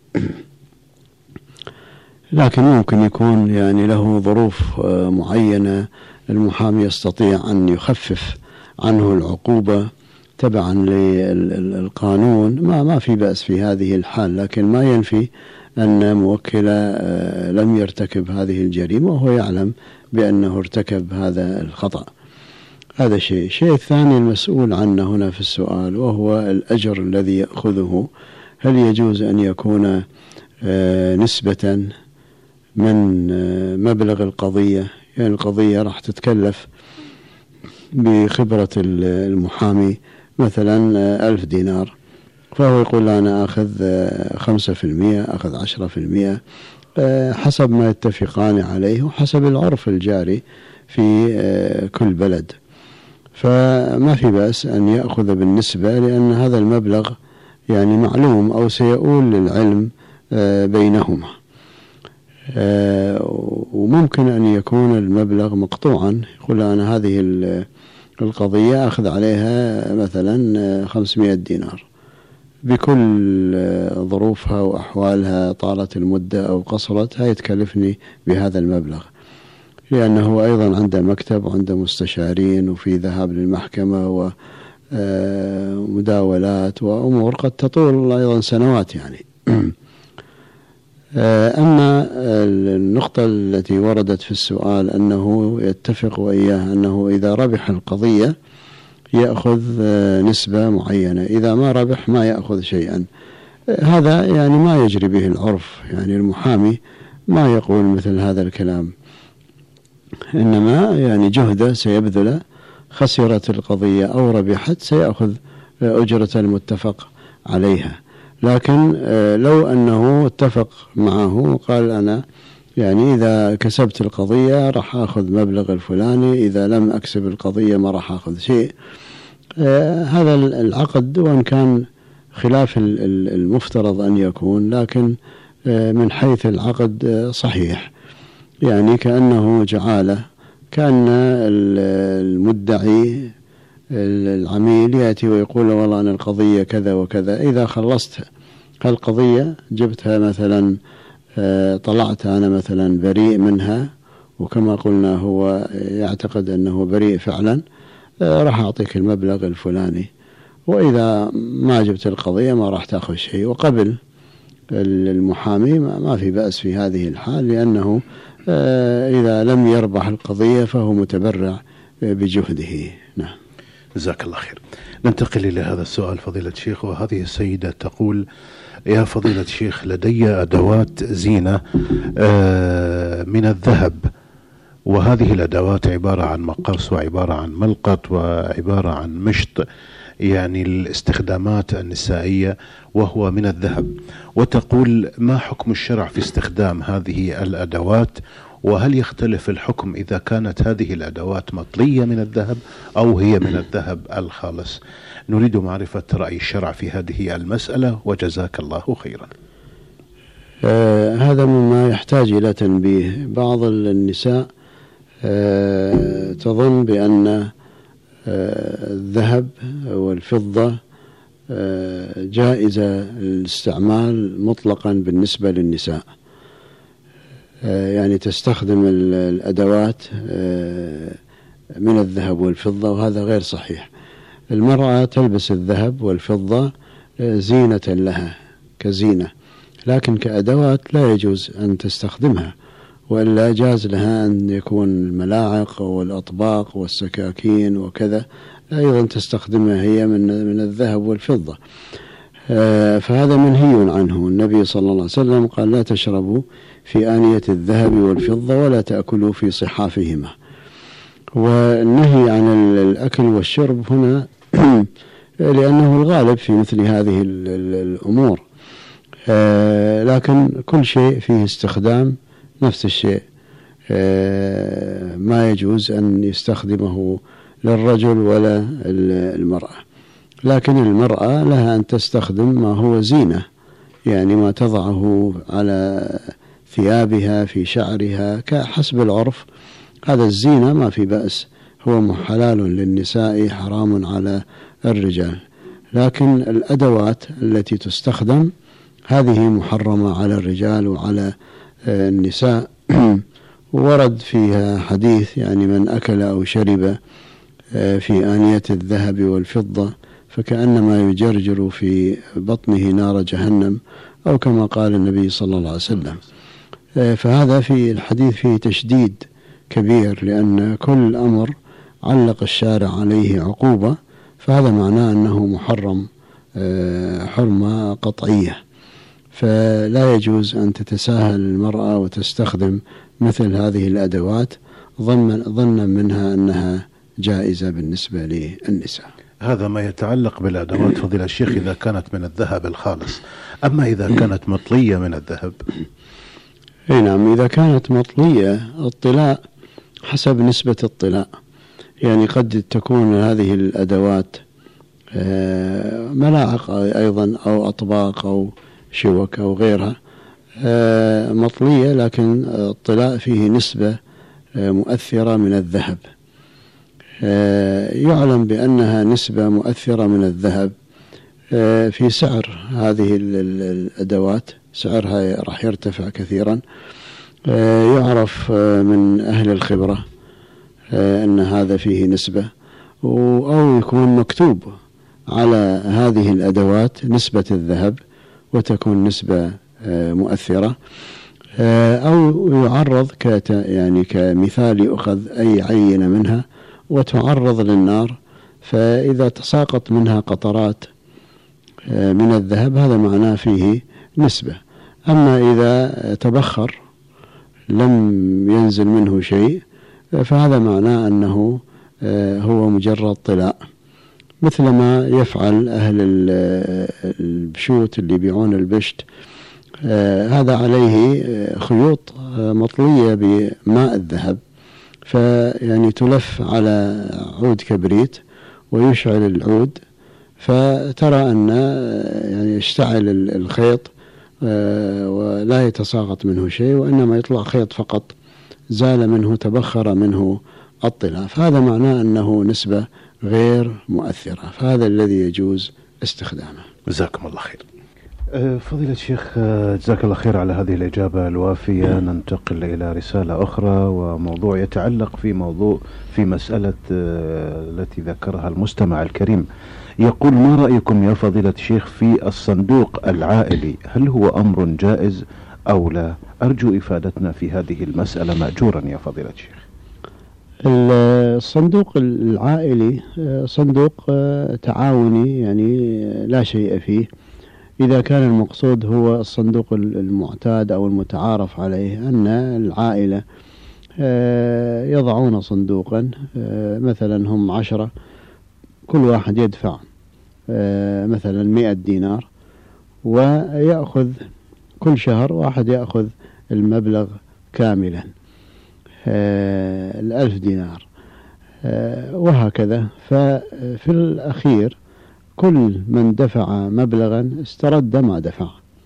لكن ممكن يكون له ظروف معينة، المحامي يستطيع أن يخفف عنه العقوبة تبعا للقانون، ما في بأس في هذه الحال، لكن ما ينفي أن موكل لم يرتكب هذه الجريمة وهو يعلم بأنه ارتكب هذا الخطأ. هذا شيء. الشيء الثاني المسؤول عنه هنا في السؤال، وهو الأجر الذي يأخذه. هل يجوز أن يكون نسبة من مبلغ القضية؟ القضية راح تتكلف بخبرة المحامي مثلا 1000 دينار، فهو يقول أنا أخذ 5%، أخذ 10%، حسب ما يتفقان عليه وحسب العرف الجاري في كل بلد. فما في بأس أن يأخذ بالنسبة، لأن هذا المبلغ يعني معلوم أو سيؤول للعلم بينهما. وممكن أن يكون المبلغ مقطوعا، يقول أنا هذه القضية أخذ عليها مثلا 500 دينار بكل ظروفها وأحوالها، طالت المدة أو قصرت، هاي تكلفني بهذا المبلغ، لأنه أيضا عنده مكتب وعنده مستشارين وفي ذهاب للمحكمة ومداولات وأمور قد تطول أيضا سنوات يعني. أما النقطة التي وردت في السؤال أنه يتفق وإياه أنه إذا ربح القضية يأخذ نسبة معينة، إذا ما ربح ما يأخذ شيئا، هذا يعني ما يجري به العرف، يعني المحامي ما يقول مثل هذا الكلام، إنما يعني جهده سيبذل، خسرت القضية أو ربحت سيأخذ أجرة المتفق عليها. لكن لو أنه اتفق معه وقال أنا يعني إذا كسبت القضية راح أخذ مبلغ الفلاني، إذا لم أكسب القضية ما راح أخذ شيء، هذا العقد وإن كان خلاف المفترض أن يكون، لكن من حيث العقد صحيح، يعني كأنه جعاله، كأن المدعي العميل يأتي ويقول والله أنا القضية كذا وكذا، إذا خلصت هالقضية جبتها مثلا، طلعت أنا مثلا بريء منها، وكما قلنا هو يعتقد أنه بريء فعلا، راح أعطيك المبلغ الفلاني، وإذا ما جبت القضية ما راح تأخذ شيء. وقبل المحامي ما في بأس في هذه الحال، لأنه إذا لم يربح القضية فهو متبرع بجهده. نعم، جزاك الله خير. ننتقل إلى هذا السؤال فضيلة الشيخ، وهذه السيدة تقول: يا فضيلة الشيخ، لدي أدوات زينة من الذهب، وهذه الأدوات عبارة عن مقص وعبارة عن ملقط وعبارة عن مشط، يعني الاستخدامات النسائية، وهو من الذهب. وتقول: ما حكم الشرع في استخدام هذه الأدوات؟ وهل يختلف الحكم إذا كانت هذه الأدوات مطلية من الذهب أو هي من الذهب الخالص؟ نريد معرفة رأي الشرع في هذه المسألة، وجزاك الله خيرا. هذا مما يحتاج إلى تنبيه. بعض النساء تظن بأن الذهب والفضة جائزة الاستعمال مطلقا بالنسبة للنساء، يعني تستخدم الأدوات من الذهب والفضة، وهذا غير صحيح. المرأة تلبس الذهب والفضة زينة لها كزينة، لكن كأدوات لا يجوز أن تستخدمها، وإلا جاز لها أن يكون الملاعق والأطباق والسكاكين وكذا أيضا تستخدمها هي من الذهب والفضة، فهذا منهي عنه. النبي صلى الله عليه وسلم قال: لا تشربوا في آنية الذهب والفضة ولا تأكلوا في صحافهما. والنهي عن الأكل والشرب هنا لأنه الغالب في مثل هذه الأمور، لكن كل شيء فيه استخدام نفس الشيء ما يجوز أن يستخدمه للرجل ولا المرأة، لكن المرأة لها أن تستخدم ما هو زينة، يعني ما تضعه على ثيابها في شعرها كحسب العرف، هذا الزينة ما في بأس، هو حلال للنساء حرام على الرجال. لكن الأدوات التي تستخدم هذه محرمة على الرجال وعلى النساء. ورد فيها حديث يعني من أكل أو شرب في آنية الذهب والفضة فكأنما يجرجر في بطنه نار جهنم، أو كما قال النبي صلى الله عليه وسلم. فهذا في الحديث فيه تشديد كبير، لأن كل أمر علق الشارع عليه عقوبة فهذا معناه أنه محرم حرمة قطعية، فلا يجوز أن تتساهل المرأة وتستخدم مثل هذه الأدوات ظنا منها أنها جائزة بالنسبة للنساء. هذا ما يتعلق بالأدوات فضيلة الشيخ إذا كانت من الذهب الخالص. أما إذا كانت مطلية من الذهب؟ نعم، إذا كانت مطلية الطلاء حسب نسبة الطلاء، يعني قد تكون هذه الأدوات ملاعق أيضا أو أطباق أو شوك أو غيرها مطلية، لكن الطلاء فيه نسبة مؤثرة من الذهب. يعلم بأنها نسبة مؤثرة من الذهب في سعر هذه الأدوات، سعرها راح يرتفع كثيرا. يعرف من أهل الخبرة أن هذا فيه نسبة، أو يكون مكتوب على هذه الأدوات نسبة الذهب وتكون نسبة مؤثرة، أو يعرض يعني كمثال يؤخذ أي عينة منها وتعرض للنار، فإذا تساقط منها قطرات من الذهب هذا معناه فيه نسبة. أما إذا تبخر لم ينزل منه شيء فهذا معناه أنه هو مجرد طلاء، مثل ما يفعل أهل البشوت اللي يبيعون البشت. هذا عليه خيوط مطلية بماء الذهب، فيعني تلف على عود كبريت ويشعل العود، فترى أن يعني يشتعل الخيط ولا يتساقط منه شيء، وإنما يطلع خيط فقط زال منه تبخر منه الطلاء، فهذا معناه أنه نسبة غير مؤثرة، فهذا الذي يجوز استخدامه. جزاكم الله خير. فضيلة الشيخ جزاك الله خير على هذه الإجابة الوافية. ننتقل إلى رسالة أخرى وموضوع يتعلق في مسألة التي ذكرها المستمع الكريم. يقول: ما رأيكم يا فضيلة الشيخ في الصندوق العائلي؟ هل هو أمر جائز أو لا؟ أرجو إفادتنا في هذه المسألة مأجورا يا فضيلة الشيخ. الصندوق العائلي صندوق تعاوني، يعني لا شيء فيه إذا كان المقصود هو الصندوق المعتاد أو المتعارف عليه، أن العائلة يضعون صندوقا مثلا هم 10، كل واحد يدفع مثلا 100 دينار، ويأخذ كل شهر واحد يأخذ المبلغ كاملا 1000 دينار، وهكذا. ففي الأخير كل من دفع مبلغا استرد ما دفع،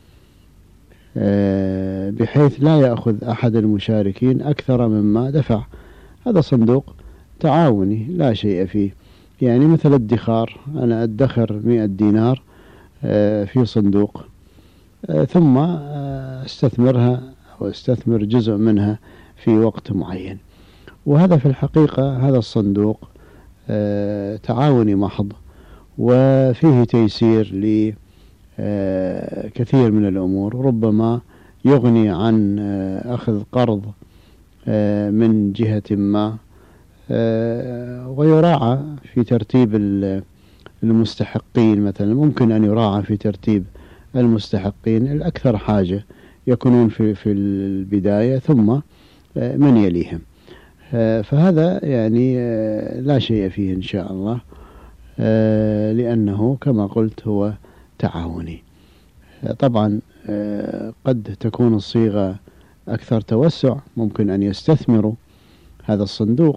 بحيث لا يأخذ أحد المشاركين أكثر مما دفع. هذا صندوق تعاوني لا شيء فيه، يعني مثل الادخار، أنا أدخر 100 دينار في صندوق ثم استثمرها أو استثمر جزء منها في وقت معين، وهذا في الحقيقة هذا الصندوق تعاوني محض، وفيه تيسير لكثير من الأمور، ربما يغني عن أخذ قرض من جهة ما، ويراعى في ترتيب المستحقين. مثلا ممكن أن يراعى في ترتيب المستحقين الأكثر حاجة يكونون في البداية، ثم من يليهم، فهذا يعني لا شيء فيه إن شاء الله، لأنه كما قلت هو تعاوني. طبعا قد تكون الصيغة أكثر توسع، ممكن أن يستثمروا هذا الصندوق،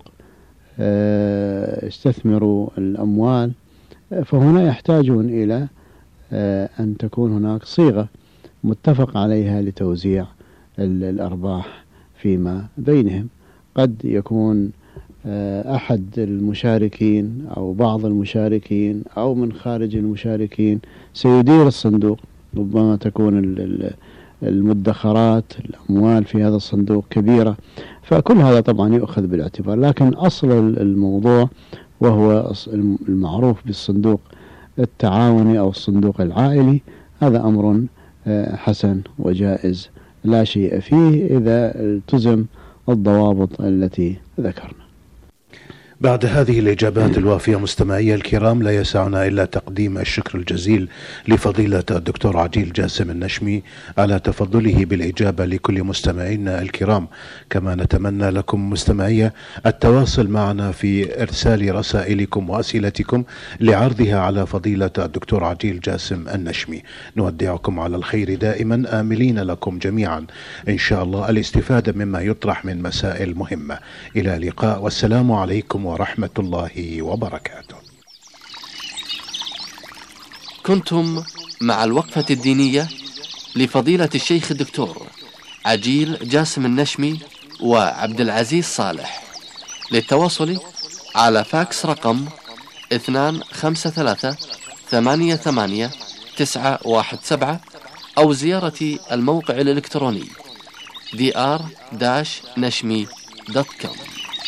يستثمروا الأموال، فهنا يحتاجون إلى أن تكون هناك صيغة متفق عليها لتوزيع الأرباح فيما بينهم. قد يكون أحد المشاركين أو بعض المشاركين أو من خارج المشاركين سيدير الصندوق، ربما تكون المدخرات الأموال في هذا الصندوق كبيرة، فكل هذا طبعا يؤخذ بالاعتبار. لكن أصل الموضوع وهو المعروف بالصندوق التعاوني أو الصندوق العائلي، هذا أمر حسن وجائز لا شيء فيه إذا التزم الضوابط التي ذكرنا. بعد هذه الإجابات الوافية مستمعي الكرام، لا يسعنا إلا تقديم الشكر الجزيل لفضيلة الدكتور عجيل جاسم النشمي على تفضله بالإجابة لكل مستمعينا الكرام. كما نتمنى لكم مستمعي التواصل معنا في إرسال رسائلكم وأسئلتكم لعرضها على فضيلة الدكتور عجيل جاسم النشمي. نودعكم على الخير دائما، آملين لكم جميعا إن شاء الله الاستفادة مما يطرح من مسائل مهمة. إلى اللقاء، والسلام عليكم ورحمة الله وبركاته. كنتم مع الوقفة الدينية لفضيلة الشيخ الدكتور عجيل جاسم النشمي وعبد العزيز صالح. للتواصل على فاكس رقم 253-88-917 أو زيارة الموقع الإلكتروني dr-nashmi.com.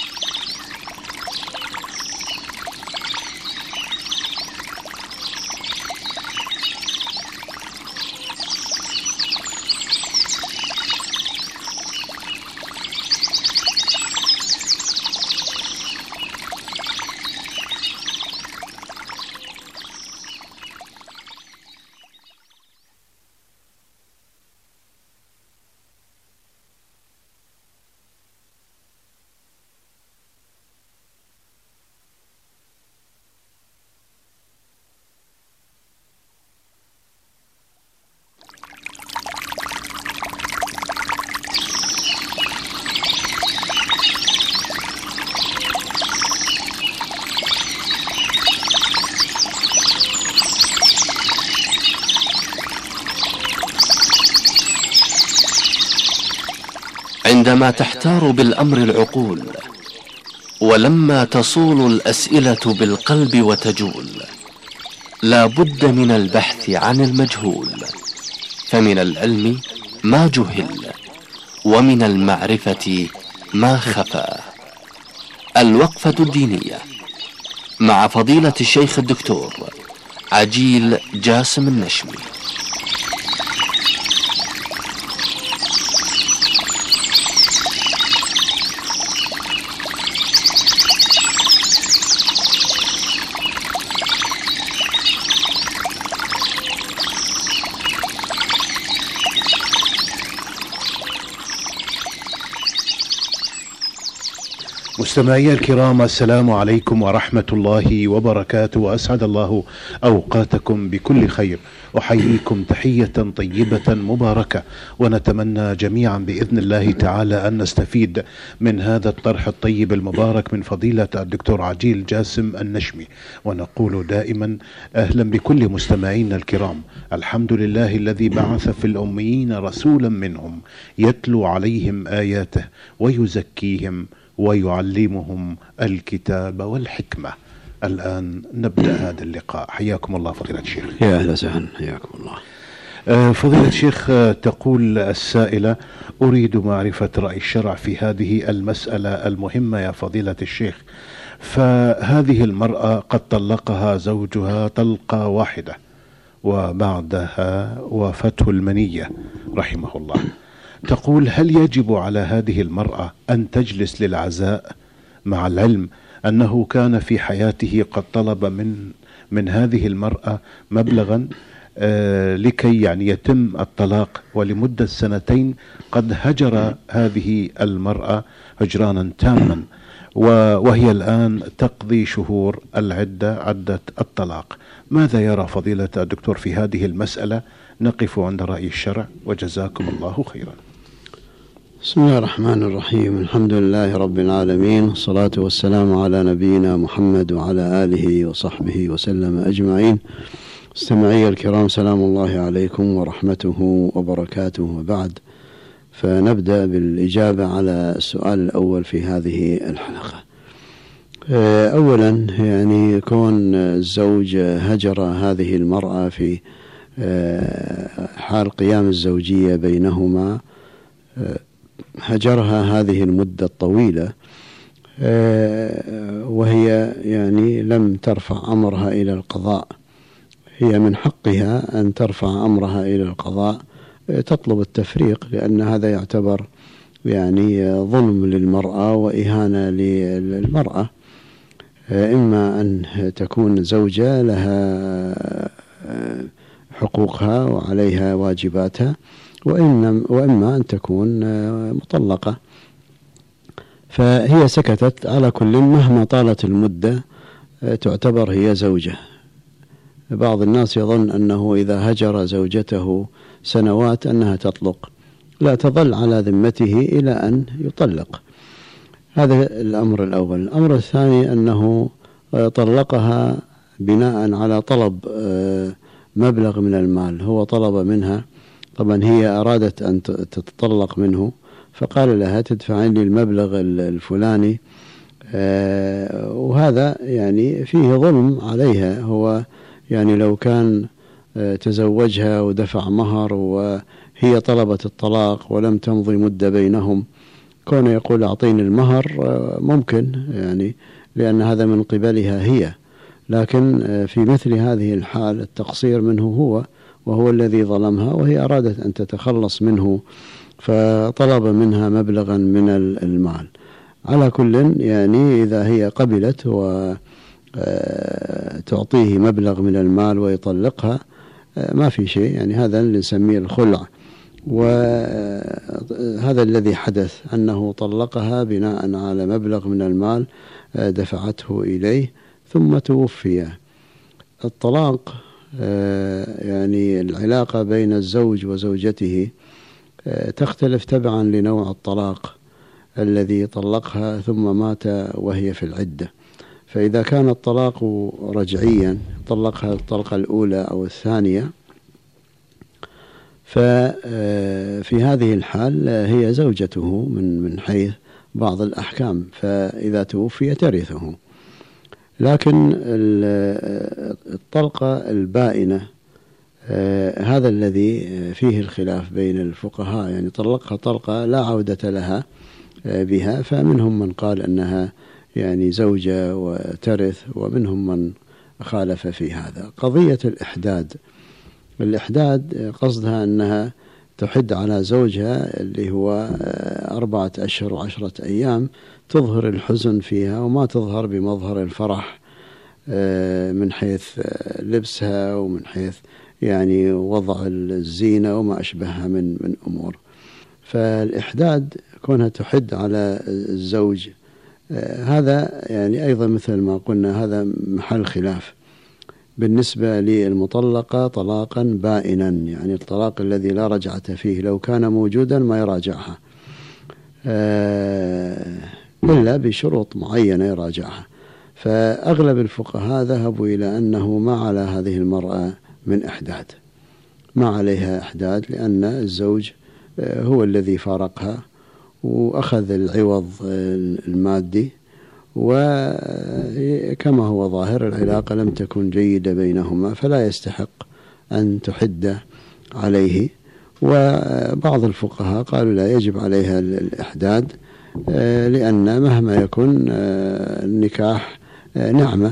عندما تحتار بالأمر العقول، ولما تصول الأسئلة بالقلب وتجول، لا بد من البحث عن المجهول، فمن العلم ما جهل ومن المعرفة ما خفى. الوقفة الدينية مع فضيلة الشيخ الدكتور عجيل جاسم النشمي. مستمعي الكرام، السلام عليكم ورحمة الله وبركاته، وأسعد الله أوقاتكم بكل خير. أحييكم تحية طيبة مباركة، ونتمنى جميعا بإذن الله تعالى أن نستفيد من هذا الطرح الطيب المبارك من فضيلة الدكتور عجيل جاسم النشمي، ونقول دائما أهلا بكل مستمعينا الكرام. الحمد لله الذي بعث في الأميين رسولا منهم يتلو عليهم آياته ويزكيهم ويعلمهم الكتاب والحكمة. الآن نبدأ هذا اللقاء. حياكم الله فضيلة الشيخ. يا أهلا وسهلا، حياكم الله. فضيلة الشيخ، تقول السائلة: أريد معرفة رأي الشرع في هذه المسألة المهمة يا فضيلة الشيخ. فهذه المرأة قد طلقها زوجها طلقة واحدة، وبعدها وافته المنية رحمه الله. تقول: هل يجب على هذه المرأة أن تجلس للعزاء، مع العلم أنه كان في حياته قد طلب من هذه المرأة مبلغا لكي يتم الطلاق، ولمدة 2 قد هجر هذه المرأة هجرانا تاما، وهي الآن تقضي شهور عدة الطلاق. ماذا يرى فضيلة الدكتور في هذه المسألة؟ نقف عند رأي الشرع، وجزاكم الله خيرا. بسم الله الرحمن الرحيم. الحمد لله رب العالمين، والصلاة والسلام على نبينا محمد وعلى آله وصحبه وسلم أجمعين. مستمعي الكرام، سلام الله عليكم ورحمته وبركاته، وبعد. فنبدأ بالإجابة على السؤال الأول في هذه الحلقة. أولا كون الزوج هجر هذه المرأة في حال قيام الزوجية بينهما، هجرها هذه المدة الطويلة، وهي لم ترفع أمرها إلى القضاء. هي من حقها أن ترفع أمرها إلى القضاء، تطلب التفريق، لأن هذا يعتبر ظلم للمرأة وإهانة للمرأة. إما أن تكون زوجة لها حقوقها وعليها واجباتها، وإما أن تكون مطلقة. فهي سكتت على كل، مهما طالت المدة تعتبر هي زوجة. بعض الناس يظن أنه إذا هجر زوجته سنوات أنها تطلق، لا، تظل على ذمته إلى أن يطلق. هذا الأمر الأول. الأمر الثاني أنه طلقها بناء على طلب مبلغ من المال هو طلب منها، طبعا هي أرادت أن تتطلق منه، فقال لها تدفعين لي المبلغ الفلاني، وهذا يعني فيه ظلم عليها. هو يعني لو كان تزوجها ودفع مهر وهي طلبت الطلاق ولم تمضي مدة بينهم، كون يقول أعطيني المهر ممكن يعني، لأن هذا من قبلها هي، لكن في مثل هذه الحال التقصير منه هو، وهو الذي ظلمها، وهي أرادت أن تتخلص منه فطلب منها مبلغا من المال. على كل يعني إذا هي قبلت وتعطيه مبلغ من المال ويطلقها ما في شيء، يعني هذا اللي نسميه الخلع. وهذا الذي حدث أنه طلقها بناء على مبلغ من المال دفعته إليه ثم توفي. الطلاق يعني العلاقة بين الزوج وزوجته تختلف تبعا لنوع الطلاق الذي طلقها ثم مات وهي في العدة. فإذا كان الطلاق رجعيا طلقها الطلقة الأولى أو الثانية، ففي هذه الحال هي زوجته من حيث بعض الأحكام، فإذا توفي ترثه. لكن الطلقة البائنة هذا الذي فيه الخلاف بين الفقهاء، يعني طلقها طلقة لا عودة لها بها، فمنهم من قال أنها يعني زوجة وترث، ومنهم من خالف في هذا. قضية الإحداد قصدها أنها تحد على زوجها اللي هو 4 أشهر و10 أيام، تظهر الحزن فيها وما تظهر بمظهر الفرح من حيث لبسها ومن حيث يعني وضع الزينة وما أشبهها من أمور. فالإحداد كونها تحد على الزوج هذا يعني أيضا مثل ما قلنا هذا محل خلاف. بالنسبة للمطلقة طلاقا بائنا، يعني الطلاق الذي لا رجعة فيه، لو كان موجودا ما يراجعها إلا بشروط معينة يراجعها. فأغلب الفقهاء ذهبوا إلى أنه ما على هذه المرأة من إحداد، ما عليها إحداد، لأن الزوج هو الذي فارقها وأخذ العوض المادي، وكما هو ظاهر العلاقة لم تكن جيدة بينهما، فلا يستحق أن تحد عليه. وبعض الفقهاء قالوا لا يجب عليها الإحداد، لأن مهما يكون النكاح نعمة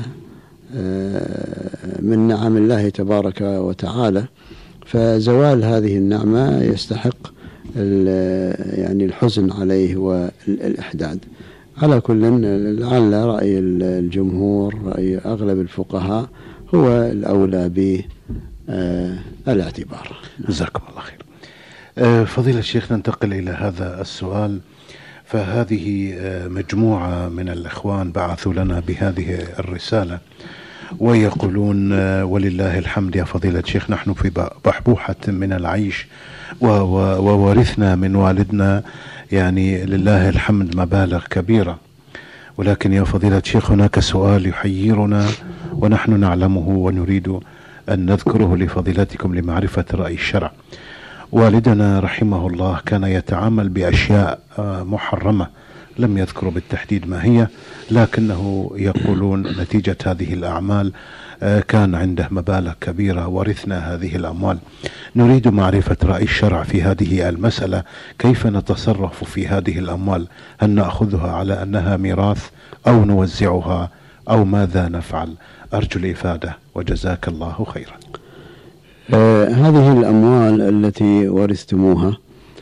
من نعم الله تبارك وتعالى، فزوال هذه النعمة يستحق يعني الحزن عليه والإحداد. على كل لعل رأي الجمهور، رأي أغلب الفقهاء هو الأولى بالاعتبار. جزاكم الله خير. فضيلة الشيخ، ننتقل إلى هذا السؤال. فهذه مجموعة من الإخوان بعثوا لنا بهذه الرسالة ويقولون: ولله الحمد يا فضيلة الشيخ، نحن في بحبوحة من العيش وورثنا من والدنا يعني لله الحمد مبالغ كبيرة، ولكن يا فضيلة الشيخ هناك سؤال يحيرنا ونحن نعلمه ونريد أن نذكره لفضيلتكم لمعرفة رأي الشرع. والدنا رحمه الله كان يتعامل بأشياء محرمة، لم يذكر بالتحديد ما هي، لكنه يقولون نتيجة هذه الأعمال كان عنده مبالغ كبيرة، ورثنا هذه الأموال. نريد معرفة رأي الشرع في هذه المسألة، كيف نتصرف في هذه الأموال؟ هل نأخذها على أنها ميراث أو نوزعها أو ماذا نفعل؟ أرجو الإفادة وجزاك الله خيرا. هذه الأموال التي ورثتموها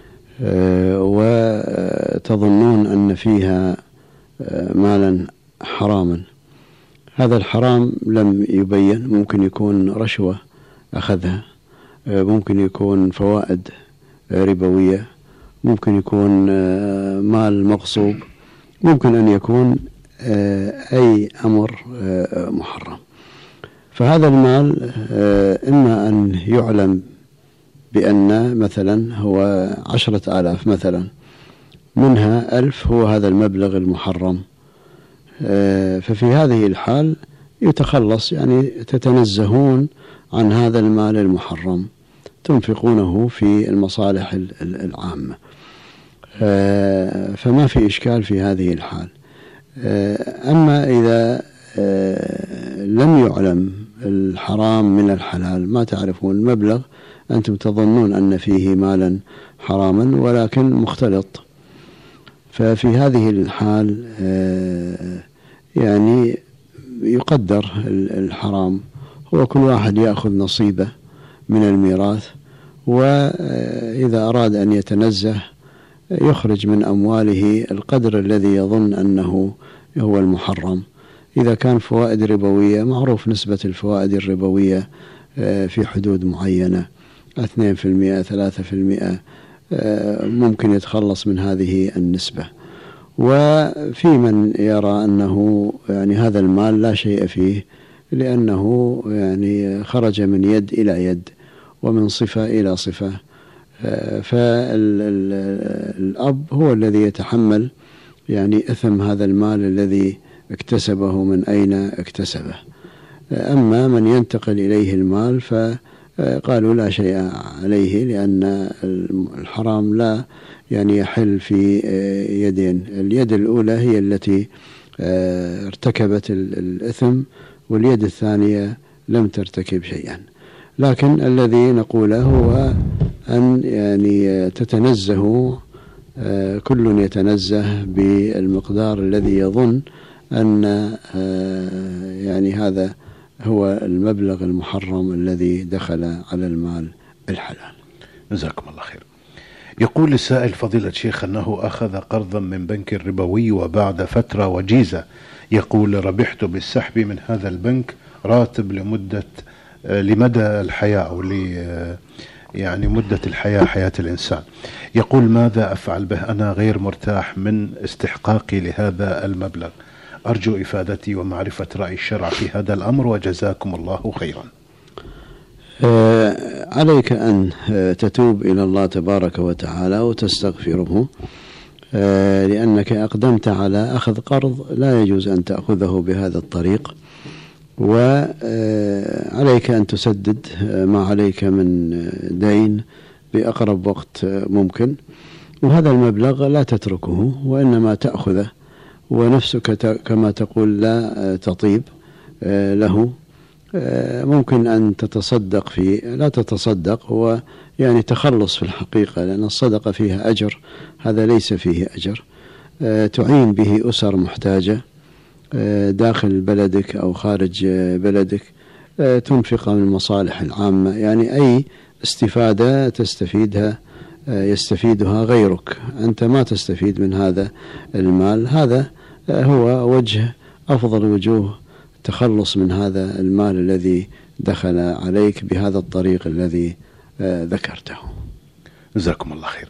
وتظنون أن فيها مالا حراما، هذا الحرام لم يبين، ممكن يكون رشوة أخذها، ممكن يكون فوائد ربوية، ممكن يكون مال مغصوب، ممكن أن يكون أي أمر محرم. فهذا المال إما أن يعلم بأن مثلا هو 10,000 مثلا، منها 1000 هو هذا المبلغ المحرم، ففي هذه الحال يتخلص، يعني تتنزهون عن هذا المال المحرم تنفقونه في المصالح العامة. فما في إشكال في هذه الحال. أما إذا لم يعلم الحرام من الحلال، ما تعرفون المبلغ، أنتم تظنون أن فيه مالا حراما ولكن مختلط، ففي هذه الحال يعني يقدر الحرام، هو كل واحد يأخذ نصيبه من الميراث، وإذا أراد أن يتنزه يخرج من أمواله القدر الذي يظن أنه هو المحرم. إذا كان فوائد ربوية، معروف نسبة الفوائد الربوية في حدود معينة، 2% 3%، ممكن يتخلص من هذه النسبة. وفي من يرى أنه يعني هذا المال لا شيء فيه، لأنه يعني خرج من يد إلى يد ومن صفة إلى صفة، فالأب هو الذي يتحمل يعني إثم هذا المال الذي اكتسبه من أين اكتسبه. أما من ينتقل إليه المال فقالوا لا شيء عليه، لأن الحرام لا يعني يحل في يدين، اليد الأولى هي التي ارتكبت الإثم، واليد الثانية لم ترتكب شيئا. لكن الذي نقوله هو أن يعني تتنزه، كل يتنزه بالمقدار الذي يظن أن يعني هذا هو المبلغ المحرم الذي دخل على المال الحلال. جزاكم الله خير. يقول السائل فضيلة الشيخ أنه أخذ قرضا من بنك ربوي وبعد فترة وجيزة يقول ربحت بالسحب من هذا البنك راتب لمدى الحياة أو يعني مدة الحياة، حياة الإنسان. يقول ماذا أفعل به؟ أنا غير مرتاح من استحقاقي لهذا المبلغ، أرجو إفادتي ومعرفة رأي الشرع في هذا الأمر، وجزاكم الله خيرا. عليك أن تتوب إلى الله تبارك وتعالى وتستغفره، لأنك أقدمت على أخذ قرض لا يجوز أن تأخذه بهذا الطريق، وعليك أن تسدد ما عليك من دين بأقرب وقت ممكن، وهذا المبلغ لا تتركه وإنما تأخذه، ونفسك كما تقول لا تطيب له. ممكن أن تتصدق فيه، لا تتصدق، هو يعني تخلص في الحقيقة، لأن الصدقة فيها أجر، هذا ليس فيه أجر. تعين به أسر محتاجة داخل بلدك أو خارج بلدك، تنفق من المصالح العامة، يعني أي استفادة تستفيدها يستفيدها غيرك، أنت ما تستفيد من هذا المال. هذا هو وجه أفضل وجوه التخلص من هذا المال الذي دخل عليك بهذا الطريق الذي ذكرته. جزاكم الله خير.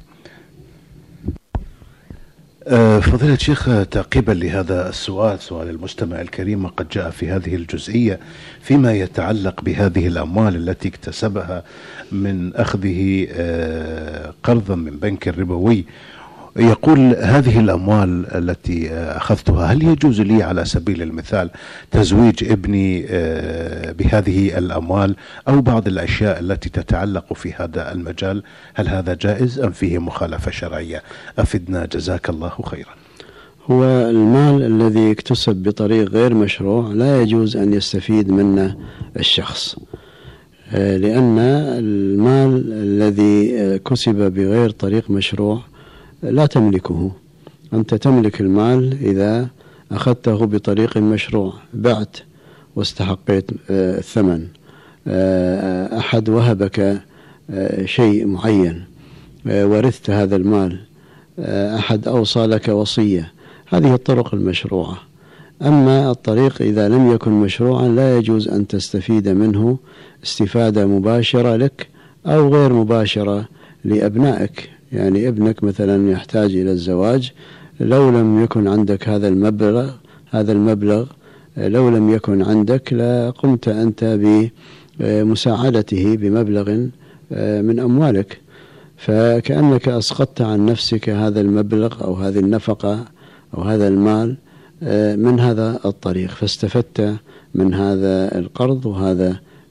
فضيلة الشيخ، تعقيبا لهذا السؤال، سؤال المستمع الكريم، قد جاء في هذه الجزئية فيما يتعلق بهذه الأموال التي اكتسبها من أخذه قرضا من بنك ربوي. يقول هذه الأموال التي أخذتها هل يجوز لي على سبيل المثال تزويج ابني بهذه الأموال أو بعض الأشياء التي تتعلق في هذا المجال؟ هل هذا جائز أم فيه مخالفة شرعية؟ أفدنا جزاك الله خيرا. هو المال الذي اكتسب بطريق غير مشروع لا يجوز أن يستفيد منه الشخص، لأن المال الذي كسب بغير طريق مشروع لا تملكه. أنت تملك المال إذا أخذته بطريق مشروع، بعت واستحقيت الثمن، أحد وهبك شيء معين ورثت هذا المال، أحد أوصى لك وصية، هذه الطرق المشروعة. أما الطريق إذا لم يكن مشروعا لا يجوز أن تستفيد منه استفادة مباشرة لك أو غير مباشرة لأبنائك. يعني ابنك مثلا يحتاج إلى الزواج، لو لم يكن عندك هذا المبلغ لو لم يكن عندك لقمت أنت بمساعدته بمبلغ من أموالك، فكأنك أسقطت عن نفسك هذا المبلغ أو هذه النفقة أو هذا المال من هذا الطريق، فاستفدت من هذا القرض وهذا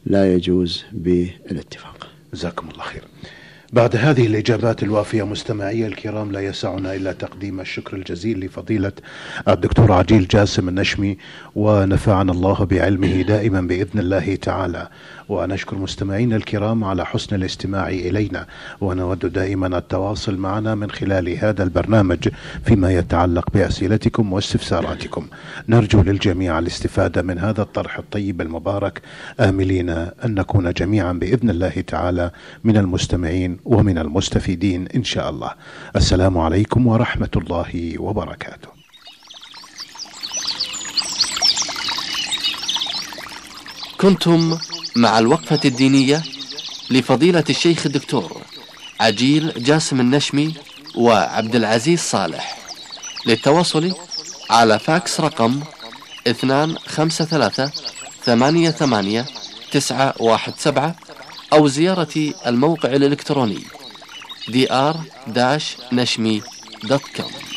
لا يجوز بالاتفاق. جزاكم الله خير. بعد هذه الإجابات الوافية مستمعي الكرام، لا يسعنا إلا تقديم الشكر الجزيل لفضيلة الدكتور عجيل جاسم النشمي، ونفعنا الله بعلمه دائما بإذن الله تعالى. ونشكر مستمعينا الكرام على حسن الاستماع إلينا، ونود دائما التواصل معنا من خلال هذا البرنامج فيما يتعلق بأسئلتكم واستفساراتكم. نرجو للجميع الاستفادة من هذا الطرح الطيب المبارك، آملين أن نكون جميعا بإذن الله تعالى من المستمعين ومن المستفيدين إن شاء الله. السلام عليكم ورحمة الله وبركاته. كنتم مع الوقفة الدينية لفضيلة الشيخ الدكتور عجيل جاسم النشمي وعبد العزيز صالح. للتواصل على فاكس رقم 253888917 أو زيارة الموقع الإلكتروني dr-nashmi.com.